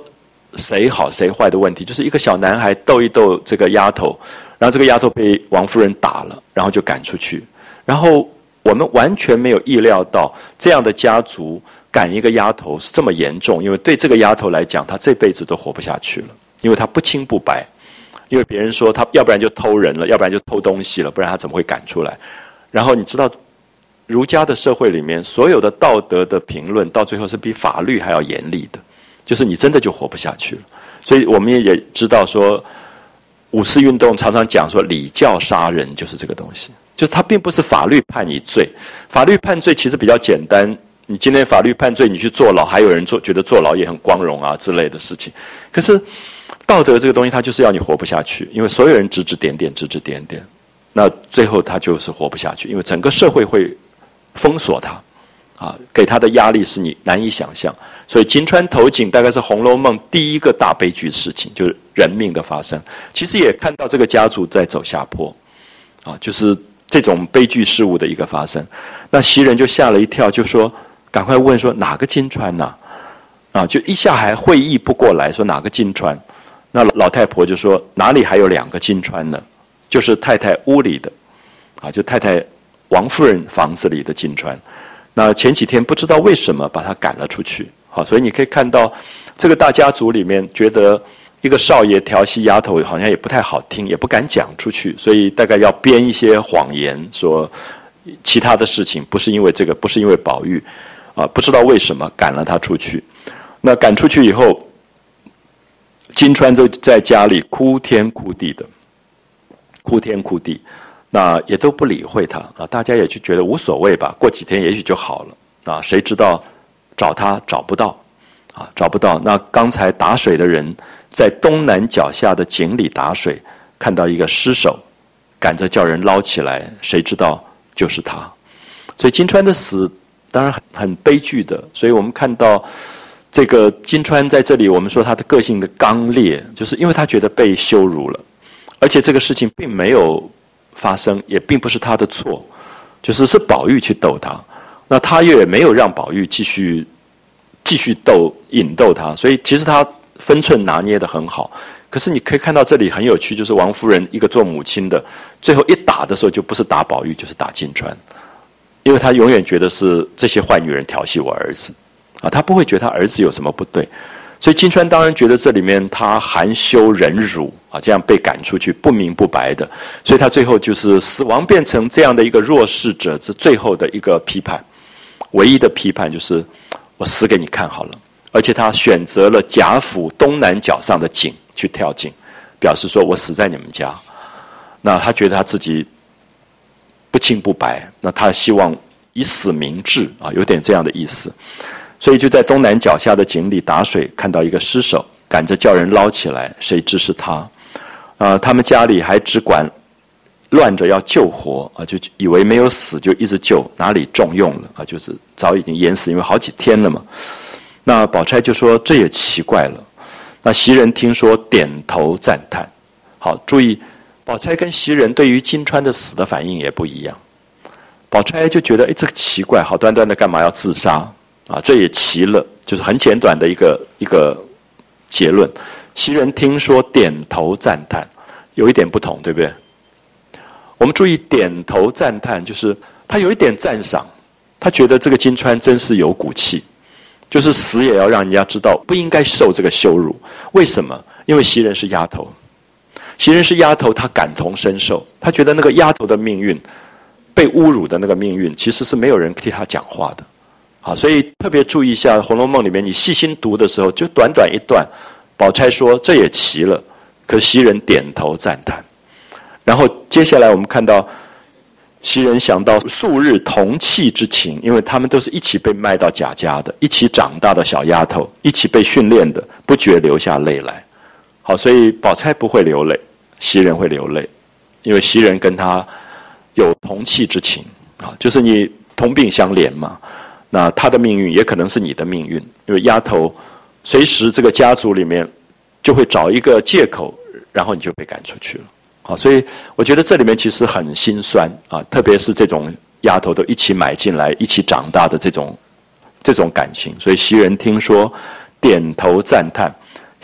Speaker 1: 谁好谁坏的问题，就是一个小男孩逗一逗这个丫头，然后这个丫头被王夫人打了，然后就赶出去。然后我们完全没有意料到这样的家族赶一个丫头是这么严重，因为对这个丫头来讲，她这辈子都活不下去了，因为她不清不白。因为别人说她要不然就偷人了，要不然就偷东西了，不然她怎么会赶出来？然后你知道，儒家的社会里面，所有的道德的评论到最后是比法律还要严厉的，就是你真的就活不下去了。所以我们也知道说，五四运动常常讲说礼教杀人就是这个东西，就是它并不是法律判你罪，法律判罪其实比较简单，你今天法律判罪你去坐牢，还有人觉得坐牢也很光荣啊之类的事情。可是道德这个东西，它就是要你活不下去，因为所有人指指点点，那最后他就是活不下去，因为整个社会会封锁他，给他的压力是你难以想象。所以金川投井大概是《红楼梦》第一个大悲剧事情，就是人命的发生。其实也看到这个家族在走下坡，就是这种悲剧事物的一个发生。那袭人就吓了一跳，就说赶快问说哪个金川呐？就一下还会意不过来，说哪个金川？那老太婆就说哪里还有2个金川呢？就是太太屋里的，就太太王夫人房子里的金川。那前几天不知道为什么把她赶了出去，所以你可以看到这个大家族里面觉得一个少爷调戏丫头好像也不太好听，也不敢讲出去，所以大概要编一些谎言，说其他的事情不是因为这个，不是因为宝玉，不知道为什么赶了他出去。那赶出去以后，金钏就在家里哭天哭地的，哭天哭地，那也都不理会他大家也就觉得无所谓吧，过几天也许就好了谁知道找他找不到找不到。那刚才打水的人在东南脚下的井里打水，看到一个尸首，赶着叫人捞起来，谁知道就是他。所以金钏的死当然很悲剧的，所以我们看到这个金钏在这里，我们说他的个性的刚烈，就是因为他觉得被羞辱了，而且这个事情并没有发生，也并不是他的错，是宝玉去逗他，那他也没有让宝玉继续引逗他，所以其实他分寸拿捏得很好。可是你可以看到这里很有趣，就是王夫人一个做母亲的，最后一打的时候就不是打宝玉，就是打金钏，因为他永远觉得是这些坏女人调戏我儿子他不会觉得他儿子有什么不对。所以金钏当然觉得这里面他含羞忍辱这样被赶出去不明不白的，所以他最后就是死亡变成这样的一个弱势者，这最后的一个批判，唯一的批判就是我死给你看好了。而且他选择了贾府东南角上的井去跳井，表示说我死在你们家。那他觉得他自己不清不白，那他希望以死明志有点这样的意思。所以就在东南角下的井里打水，看到一个尸首，赶着叫人捞起来，谁知是他。他们家里还只管乱着要救活就以为没有死就一直救，哪里重用了就是早已经淹死，因为好几天了嘛。那宝钗就说这也奇怪了。那袭人听说点头赞叹。好，注意宝钗跟袭人对于金钏的死的反应也不一样。宝钗就觉得这个奇怪，好端端的干嘛要自杀这也奇了，就是很简短的一个结论。袭人听说点头赞叹，有一点不同，对不对？我们注意点头赞叹，就是他有一点赞赏，他觉得这个金钏真是有骨气，就是死也要让人家知道不应该受这个羞辱。为什么？因为袭人是丫头，袭人是丫头，她感同身受，她觉得那个丫头的命运，被侮辱的那个命运，其实是没有人替她讲话的。好，所以特别注意一下《红楼梦》里面，你细心读的时候，就短短一段，宝钗说这也奇了，可袭人点头赞叹。然后接下来我们看到袭人想到素日同气之情，因为他们都是一起被卖到贾家的，一起长大的小丫头，一起被训练的，不觉流下泪来。好，所以宝钗不会流泪，袭人会流泪，因为袭人跟她有同气之情就是你同病相怜嘛。那她的命运也可能是你的命运，因为丫头随时这个家族里面就会找一个借口，然后你就被赶出去了。好，所以我觉得这里面其实很心酸特别是这种丫头都一起买进来一起长大的这种感情。所以袭人听说点头赞叹，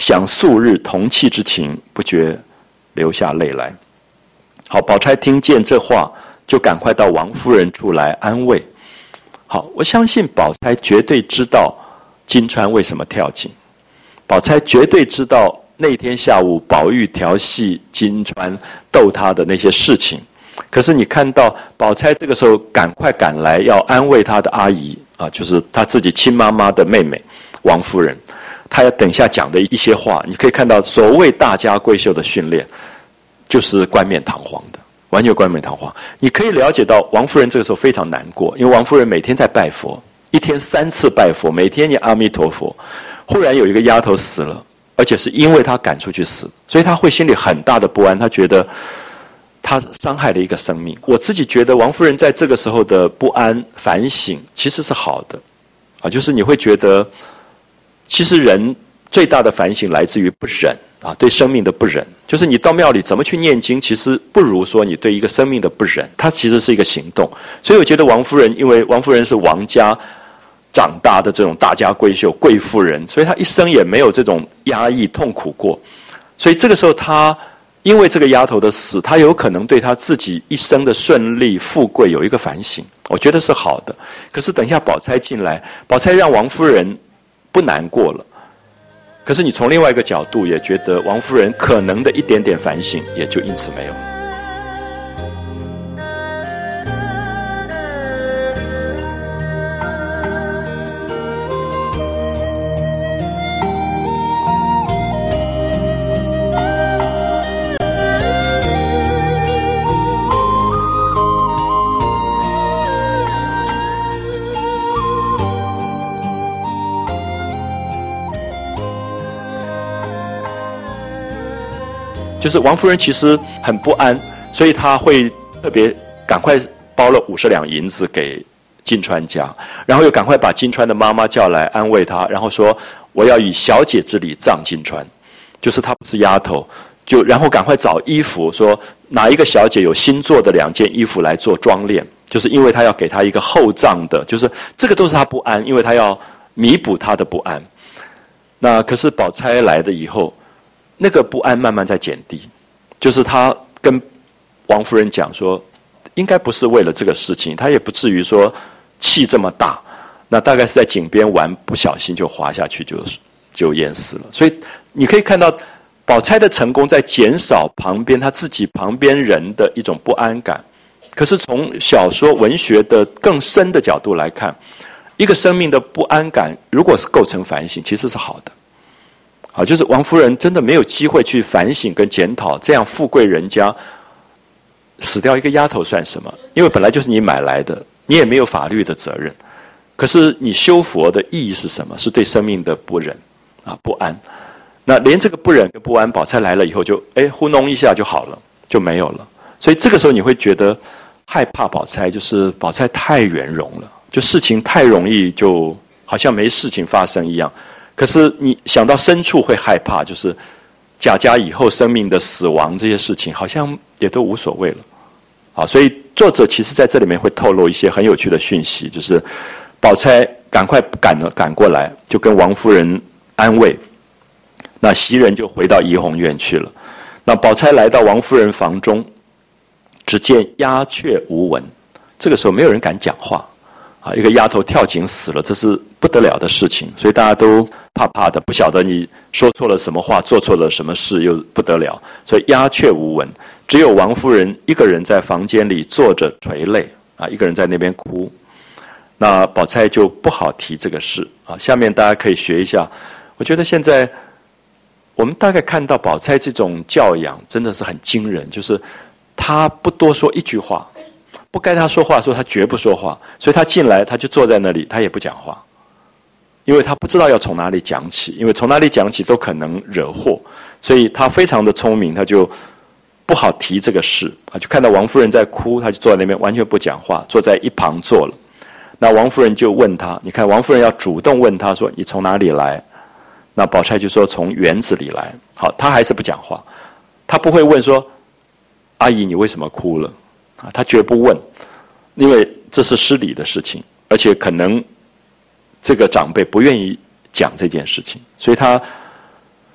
Speaker 1: 想素日同气之情，不觉流下泪来。好，宝钗听见这话，就赶快到王夫人处来安慰。好，我相信宝钗绝对知道金钏为什么跳井，宝钗绝对知道那天下午宝玉调戏金钏逗她的那些事情。可是你看到宝钗这个时候赶快赶来要安慰她的阿姨啊，就是她自己亲妈妈的妹妹王夫人，她要等一下讲的一些话，你可以看到所谓大家闺秀的训练就是冠冕堂皇的，完全冠冕堂皇。你可以了解到王夫人这个时候非常难过，因为王夫人每天在拜佛，一天3次拜佛，每天念阿弥陀佛。忽然有一个丫头死了，而且是因为她赶出去死，所以她会心里很大的不安，她觉得她伤害了一个生命。我自己觉得王夫人在这个时候的不安反省其实是好的啊，就是你会觉得其实人最大的反省来自于不忍啊，对生命的不忍，就是你到庙里怎么去念经，其实不如说你对一个生命的不忍，它其实是一个行动。所以我觉得王夫人，因为王夫人是王家长大的这种大家闺秀贵妇人，所以她一生也没有这种压抑痛苦过，所以这个时候她因为这个丫头的死，她有可能对她自己一生的顺利富贵有一个反省，我觉得是好的。可是等一下宝钗进来，宝钗让王夫人不难过了，可是你从另外一个角度也觉得王夫人可能的一点点反省也就因此没有。就是王夫人其实很不安，所以她会特别赶快包了50两银子给金钏家，然后又赶快把金钏的妈妈叫来安慰她，然后说我要以小姐之礼葬金钏，就是她不是丫头，然后赶快找衣服，说哪一个小姐有新做的2件衣服来做装殓，就是因为她要给她一个厚葬的，就是这个都是她不安，因为她要弥补她的不安。那可是宝钗来了以后，那个不安慢慢在减低，就是他跟王夫人讲说，应该不是为了这个事情，他也不至于说气这么大，那大概是在井边玩，不小心就滑下去就淹死了。所以你可以看到宝钗的成功在减少他自己旁边人的一种不安感。可是从小说文学的更深的角度来看，一个生命的不安感如果是构成反省，其实是好的。好，就是王夫人真的没有机会去反省跟检讨，这样富贵人家死掉一个丫头算什么？因为本来就是你买来的，你也没有法律的责任。可是你修佛的意义是什么？是对生命的不忍啊，不安。那连这个不忍跟不安，宝钗来了以后就糊弄一下就好了，就没有了。所以这个时候你会觉得害怕宝钗，就是宝钗太圆融了，就事情太容易就好像没事情发生一样。可是你想到深处会害怕，就是贾家以后生命的死亡这些事情，好像也都无所谓了。好，所以作者其实在这里面会透露一些很有趣的讯息，就是宝钗赶快赶过来，就跟王夫人安慰。那袭人就回到怡红院去了。那宝钗来到王夫人房中，只见鸦雀无闻。这个时候没有人敢讲话啊！一个丫头跳井死了，这是不得了的事情，所以大家都怕怕的，不晓得你说错了什么话，做错了什么事，又不得了，所以鸦雀无闻。只有王夫人一个人在房间里坐着垂泪啊，一个人在那边哭。那宝钗就不好提这个事啊。下面大家可以学一下，我觉得现在我们大概看到宝钗这种教养真的是很惊人，就是她不多说一句话，不该她说话的时候她绝不说话，所以她进来她就坐在那里，她也不讲话，因为她不知道要从哪里讲起，因为从哪里讲起都可能惹祸，所以她非常的聪明，她就不好提这个事啊。就看到王夫人在哭，她就坐在那边完全不讲话，坐在一旁坐了。那王夫人就问她，你看王夫人要主动问她说你从哪里来，那宝钗就说从园子里来。好，她还是不讲话，她不会问说阿姨你为什么哭了啊，她绝不问，因为这是失礼的事情，而且可能这个长辈不愿意讲这件事情，所以她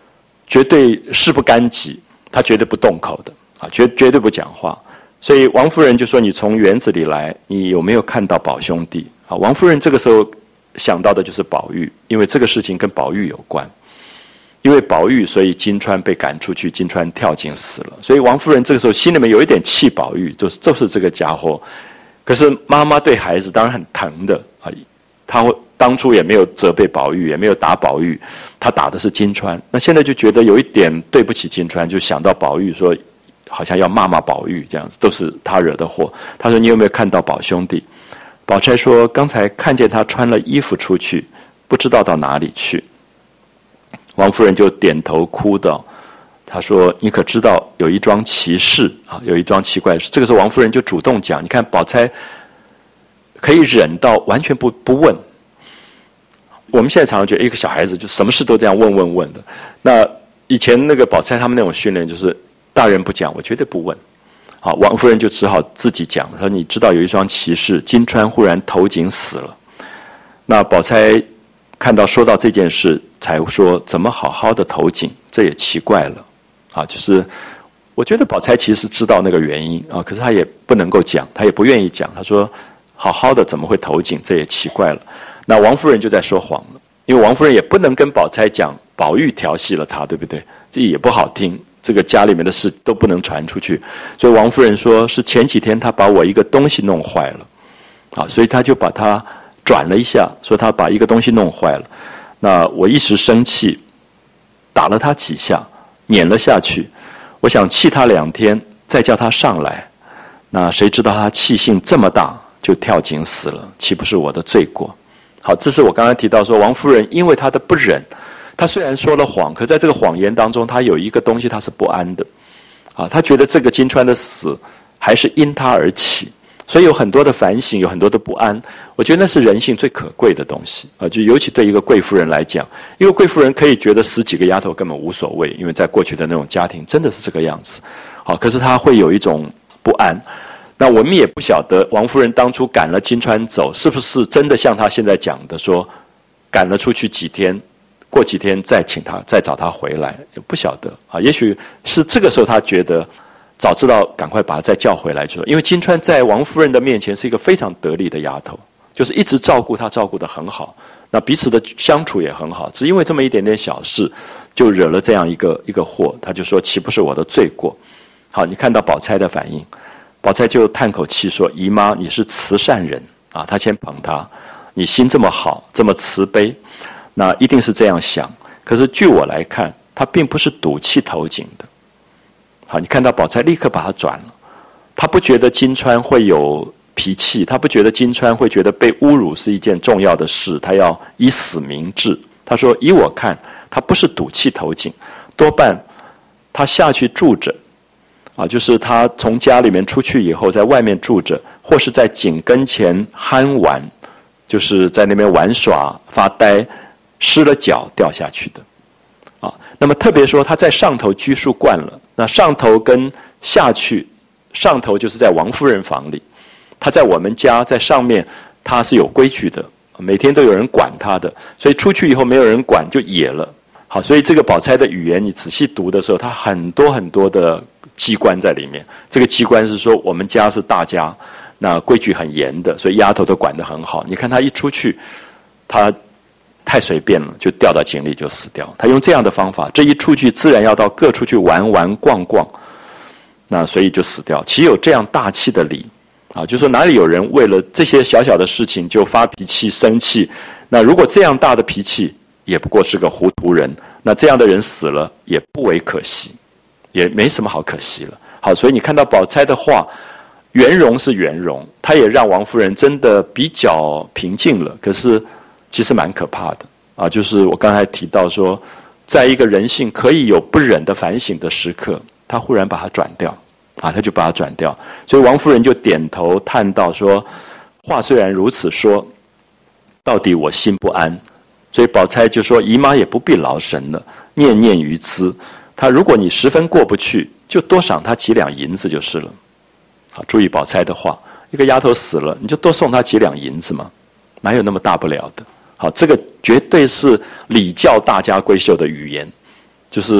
Speaker 1: 绝对事不干己，他绝对不动口的啊，绝对不讲话。所以王夫人就说：“你从园子里来，你有没有看到宝兄弟？”啊，王夫人这个时候想到的就是宝玉，因为这个事情跟宝玉有关。因为宝玉，所以金钏被赶出去，金钏跳井死了。所以王夫人这个时候心里面有一点气宝玉，就是这个家伙。可是妈妈对孩子当然很疼的啊，她当初也没有责备宝玉，也没有打宝玉，她打的是金钏。那现在就觉得有一点对不起金钏，就想到宝玉说，好像要骂宝玉这样子，都是他惹的祸。他说：“你有没有看到宝兄弟？”宝钗说：“刚才看见他穿了衣服出去，不知道到哪里去。”王夫人就点头哭道：“她说你可知道有一桩奇事啊，有一桩奇怪的事。”这个时候王夫人就主动讲，你看宝钗可以忍到完全不问。我们现在常常觉得一个小孩子就什么事都这样问的。那以前那个宝钗他们那种训练就是大人不讲，我绝对不问。好，王夫人就只好自己讲，说你知道有一桩奇事，金钏忽然投井死了。那宝钗看到说到这件事，才说怎么好好的投井，这也奇怪了啊！就是我觉得宝钗其实知道那个原因啊，可是她也不能够讲，她也不愿意讲。她说好好的怎么会投井，这也奇怪了。那王夫人就在说谎了，因为王夫人也不能跟宝钗讲宝玉调戏了她，对不对？这也不好听，这个家里面的事都不能传出去。所以王夫人说是前几天她把我一个东西弄坏了啊，所以她就把它转了一下，说他把一个东西弄坏了。那我一时生气，打了他几下，撵了下去。我想气他2天，再叫他上来。那谁知道他气性这么大，就跳井死了，岂不是我的罪过？好，这是我刚才提到说，王夫人因为她的不忍，她虽然说了谎，可在这个谎言当中，她有一个东西她是不安的。啊，她觉得这个金钏的死还是因她而起。所以有很多的反省，有很多的不安，我觉得那是人性最可贵的东西啊！就尤其对一个贵妇人来讲，因为贵妇人可以觉得10几个丫头根本无所谓，因为在过去的那种家庭真的是这个样子。好，可是她会有一种不安。那我们也不晓得王夫人当初赶了金钏走，是不是真的像她现在讲的说，赶了出去几天，过几天再找她回来，也不晓得啊。也许是这个时候她觉得，早知道赶快把她再叫回来就，因为金钏在王夫人的面前是一个非常得力的丫头，就是一直照顾她，照顾得很好，那彼此的相处也很好，只因为这么一点点小事，就惹了这样一个祸，她就说岂不是我的罪过？好，你看到宝钗的反应，宝钗就叹口气说：“姨妈，你是慈善人啊！”她先捧她，你心这么好，这么慈悲，那一定是这样想。可是据我来看，她并不是赌气投井的。好，你看到宝钗立刻把它转了，她不觉得金钏会有脾气，她不觉得金钏会觉得被侮辱是一件重要的事，她要以死明志。她说：“依我看，她不是赌气投井，多半她下去住着，啊，就是她从家里面出去以后，在外面住着，或是在井跟前酣玩，就是在那边玩耍发呆，失了脚掉下去的。”啊，那么特别说他在上头拘束惯了，那上头跟下去，上头就是在王夫人房里，他在我们家在上面，他是有规矩的，每天都有人管他的，所以出去以后没有人管就野了。好，所以这个宝钗的语言你仔细读的时候，它很多很多的机关在里面。这个机关是说我们家是大家，那规矩很严的，所以丫头都管得很好。你看她一出去，她太随便了，就掉到井里就死掉。他用这样的方法，这一出去自然要到各处去玩逛，那所以就死掉。岂有这样大气的理啊？就说哪里有人为了这些小小的事情就发脾气生气？那如果这样大的脾气，也不过是个糊涂人。那这样的人死了也不为可惜，也没什么好可惜了。好，所以你看到宝钗的话，圆融是圆融，她也让王夫人真的比较平静了。可是其实蛮可怕的啊，就是我刚才提到说，在一个人性可以有不忍的反省的时刻，他忽然把它转掉啊，他就把它转掉。所以王夫人就点头叹道说：“话虽然如此说，到底我心不安。”所以宝钗就说：“姨妈也不必劳神了，念念于兹。他如果你十分过不去，就多赏他几两银子就是了。”好，注意宝钗的话，一个丫头死了，你就多送她几两银子嘛，哪有那么大不了的？好，这个绝对是礼教大家闺秀的语言，就是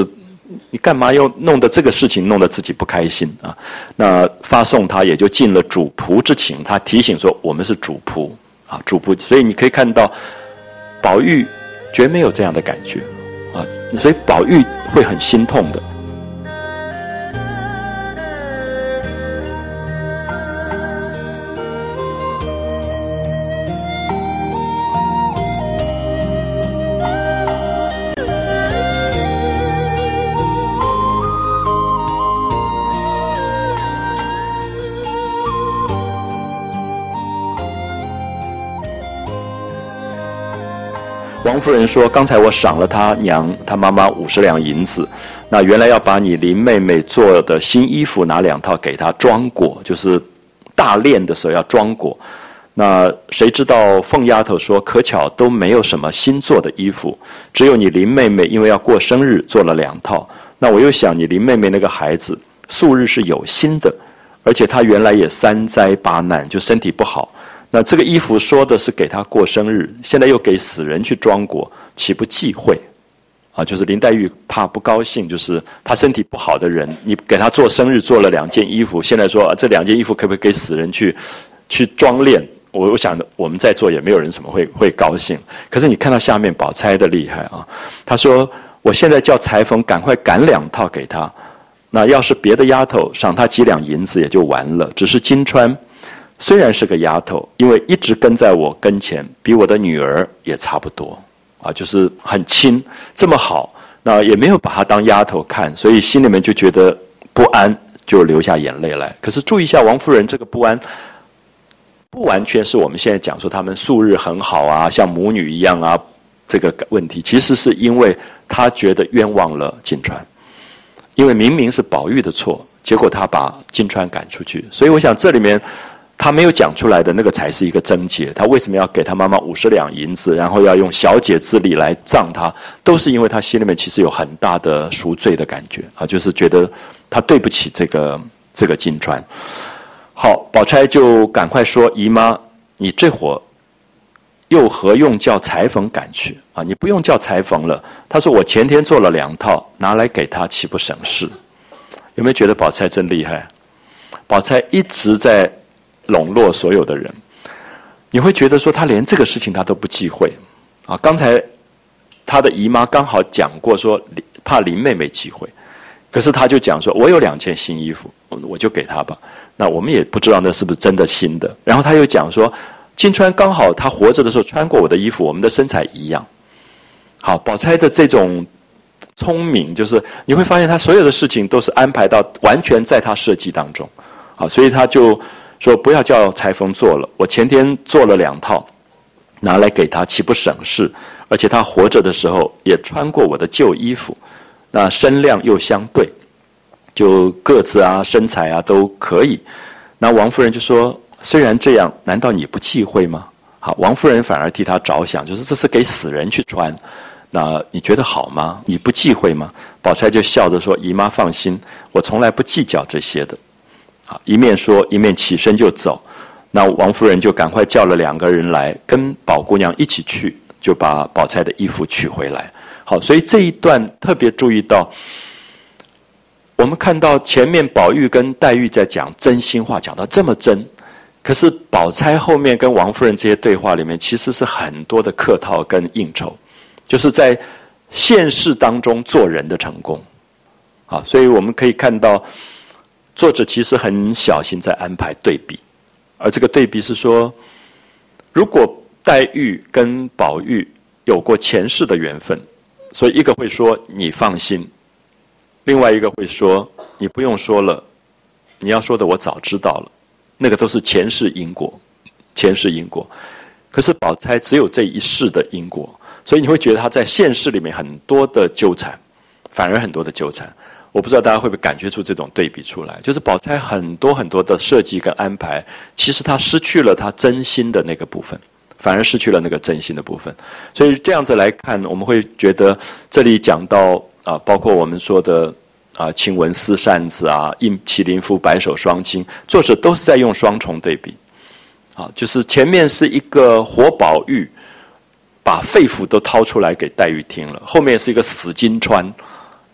Speaker 1: 你干嘛又弄得这个事情弄得自己不开心啊？那发送他也就尽了主仆之情，他提醒说我们是主仆啊，主仆，所以你可以看到宝玉绝没有这样的感觉啊，所以宝玉会很心痛的。王夫人说：“刚才我赏了她妈妈50两银子，那原来要把你林妹妹做的新衣服拿2套给她装裹，就是大殓的时候要装裹。那谁知道凤丫头说，可巧都没有什么新做的衣服，只有你林妹妹因为要过生日做了2套。那我又想你林妹妹那个孩子素日是有心的，而且她原来也3灾8难，就身体不好。”那这个衣服说的是给他过生日，现在又给死人去装裹，岂不忌讳？啊，就是林黛玉怕不高兴，就是他身体不好的人，你给他做生日做了2件衣服，现在说这2件衣服可不可以给死人去装殓？我想我们在座也没有人什么会高兴。可是你看到下面宝钗的厉害啊，他说我现在叫裁缝赶快赶2套给他，那要是别的丫头赏他几两银子也就完了，只是金钏。虽然是个丫头，因为一直跟在我跟前，比我的女儿也差不多啊，就是很亲，这么好，那也没有把她当丫头看，所以心里面就觉得不安，就流下眼泪来。可是注意一下，王夫人这个不安，不完全是我们现在讲说他们素日很好啊，像母女一样啊，这个问题其实是因为她觉得冤枉了金钏，因为明明是宝玉的错，结果她把金钏赶出去，所以我想这里面。他没有讲出来的那个才是一个症结，他为什么要给他妈妈50两银子，然后要用小姐之礼来葬他，都是因为他心里面其实有很大的赎罪的感觉啊，就是觉得他对不起这个金钏。好，宝钗就赶快说：“姨妈，你这会又何用叫裁缝赶去啊？你不用叫裁缝了。”他说：“我前天做了2套，拿来给他，岂不省事？”有没有觉得宝钗真厉害？宝钗一直在笼络所有的人，你会觉得说他连这个事情他都不忌讳啊。刚才他的姨妈刚好讲过说怕林妹妹忌讳，可是他就讲说我有2件新衣服，我就给他吧。那我们也不知道那是不是真的新的。然后他又讲说金钏刚好他活着的时候穿过我的衣服，我们的身材一样。好，宝钗的这种聪明，就是你会发现他所有的事情都是安排到完全在他设计当中。好，所以他就说不要叫裁缝做了，我前天做了2套，拿来给他，岂不省事？而且他活着的时候也穿过我的旧衣服，那身量又相对，就个子啊、身材啊都可以。那王夫人就说：“虽然这样，难道你不忌讳吗？”好，王夫人反而替他着想，就是这是给死人去穿，那你觉得好吗？你不忌讳吗？宝钗就笑着说：“姨妈放心，我从来不计较这些的。”一面说一面起身就走，那王夫人就赶快叫了2个人来，跟宝姑娘一起去，就把宝钗的衣服取回来。好，所以这一段特别注意到，我们看到前面宝玉跟黛玉在讲真心话，讲到这么真，可是宝钗后面跟王夫人这些对话里面，其实是很多的客套跟应酬，就是在现实当中做人的成功。好，所以我们可以看到作者其实很小心在安排对比，而这个对比是说，如果黛玉跟宝玉有过前世的缘分，所以一个会说你放心，另外一个会说你不用说了，你要说的我早知道了，那个都是前世因果，前世因果。可是宝钗只有这一世的因果，所以你会觉得她在现世里面很多的纠缠，反而很多的纠缠。我不知道大家会不会感觉出这种对比出来，就是宝钗很多很多的设计跟安排，其实她失去了她真心的那个部分，反而失去了那个真心的部分。所以这样子来看，我们会觉得这里讲到包括我们说的晴雯撕扇子啊，应麒麟夫白首双亲，作者都是在用双重对比。就是前面是一个活宝玉，把肺腑都掏出来给黛玉听了，后面是一个死金钏，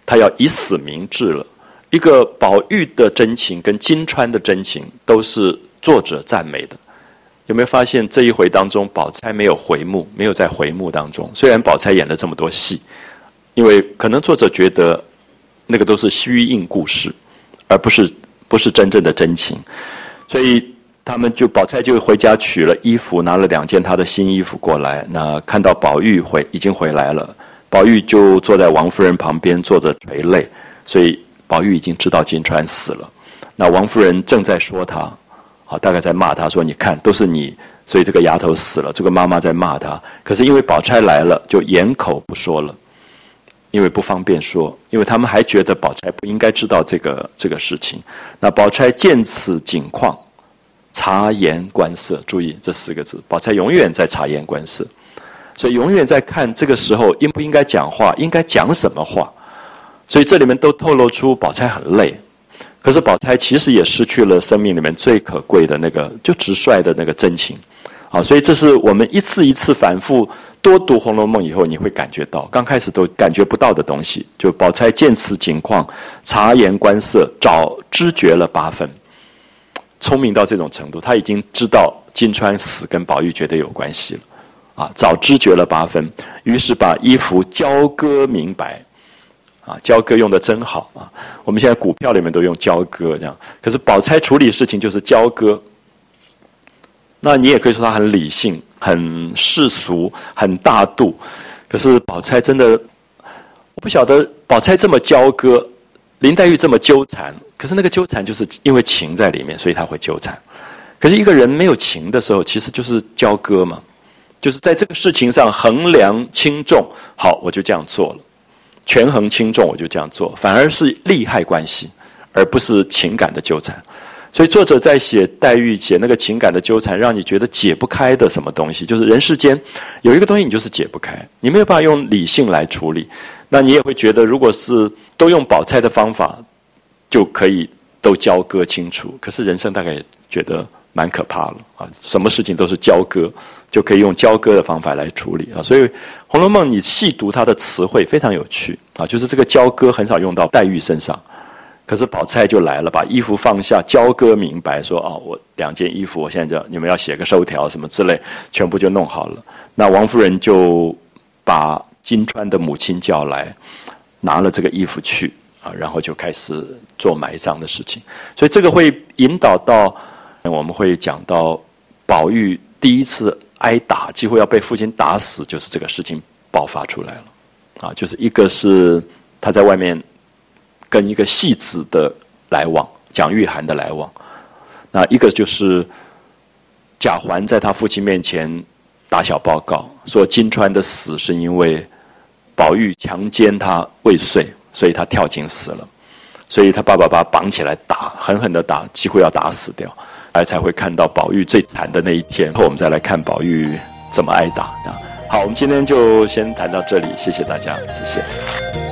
Speaker 1: 他要以死明志了。一个宝玉的真情跟金钏的真情都是作者赞美的。有没有发现这一回当中，宝钗没有回目，没有在回目当中？虽然宝钗演了这么多戏，因为可能作者觉得那个都是虚应故事，而不是真正的真情，所以他们宝钗就回家取了衣服，拿了2件她的新衣服过来。那看到宝玉已经回来了，宝玉就坐在王夫人旁边坐着垂泪，所以宝玉已经知道金钏死了。那王夫人正在说他，大概在骂他说：“你看，都是你，所以这个丫头死了。”这个妈妈在骂他，可是因为宝钗来了，就掩口不说了，因为不方便说，因为他们还觉得宝钗不应该知道这个事情。那宝钗见此景况，察言观色，注意这4个字，宝钗永远在察言观色，所以永远在看这个时候应不应该讲话，应该讲什么话。所以这里面都透露出宝钗很累，可是宝钗其实也失去了生命里面最可贵的那个就直率的那个真情。所以这是我们一次一次反复多读《红楼梦》以后你会感觉到，刚开始都感觉不到的东西。就宝钗见此景况，察言观色，早知觉了8分。聪明到这种程度，他已经知道金钏死跟宝玉绝对有关系了，早知觉了8分，于是把衣服交割明白。交割用的真好啊！我们现在股票里面都用交割这样，可是宝钗处理事情就是交割。那你也可以说她很理性、很世俗、很大度，可是宝钗真的，我不晓得宝钗这么交割，林黛玉这么纠缠，可是那个纠缠就是因为情在里面，所以她会纠缠。可是一个人没有情的时候，其实就是交割嘛，就是在这个事情上衡量轻重，好，我就这样做了。权衡轻重，我就这样做，反而是利害关系，而不是情感的纠缠。所以作者在写黛玉写那个情感的纠缠，让你觉得解不开的什么东西，就是人世间有一个东西你就是解不开，你没有办法用理性来处理。那你也会觉得，如果是都用宝钗的方法，就可以都交割清楚。可是人生大概也觉得蛮可怕了什么事情都是交割，就可以用交割的方法来处理所以《红楼梦》你细读它的词汇非常有趣就是这个交割很少用到黛玉身上，可是宝钗就来了，把衣服放下，交割明白，说我2件衣服，我现在你们要写个收条什么之类，全部就弄好了。那王夫人就把金钏的母亲叫来，拿了这个衣服去然后就开始做埋葬的事情。所以这个会引导到我们会讲到宝玉第一次挨打，几乎要被父亲打死，就是这个事情爆发出来了就是一个是他在外面跟一个戏子的来往，蒋玉菡的来往，那一个就是贾环在他父亲面前打小报告，说金钏的死是因为宝玉强奸他未遂，所以他跳井死了，所以他爸爸把他绑起来打，狠狠的打，几乎要打死掉，才会看到宝玉最惨的那一天。后我们再来看宝玉怎么挨打好，我们今天就先谈到这里，谢谢大家，谢谢。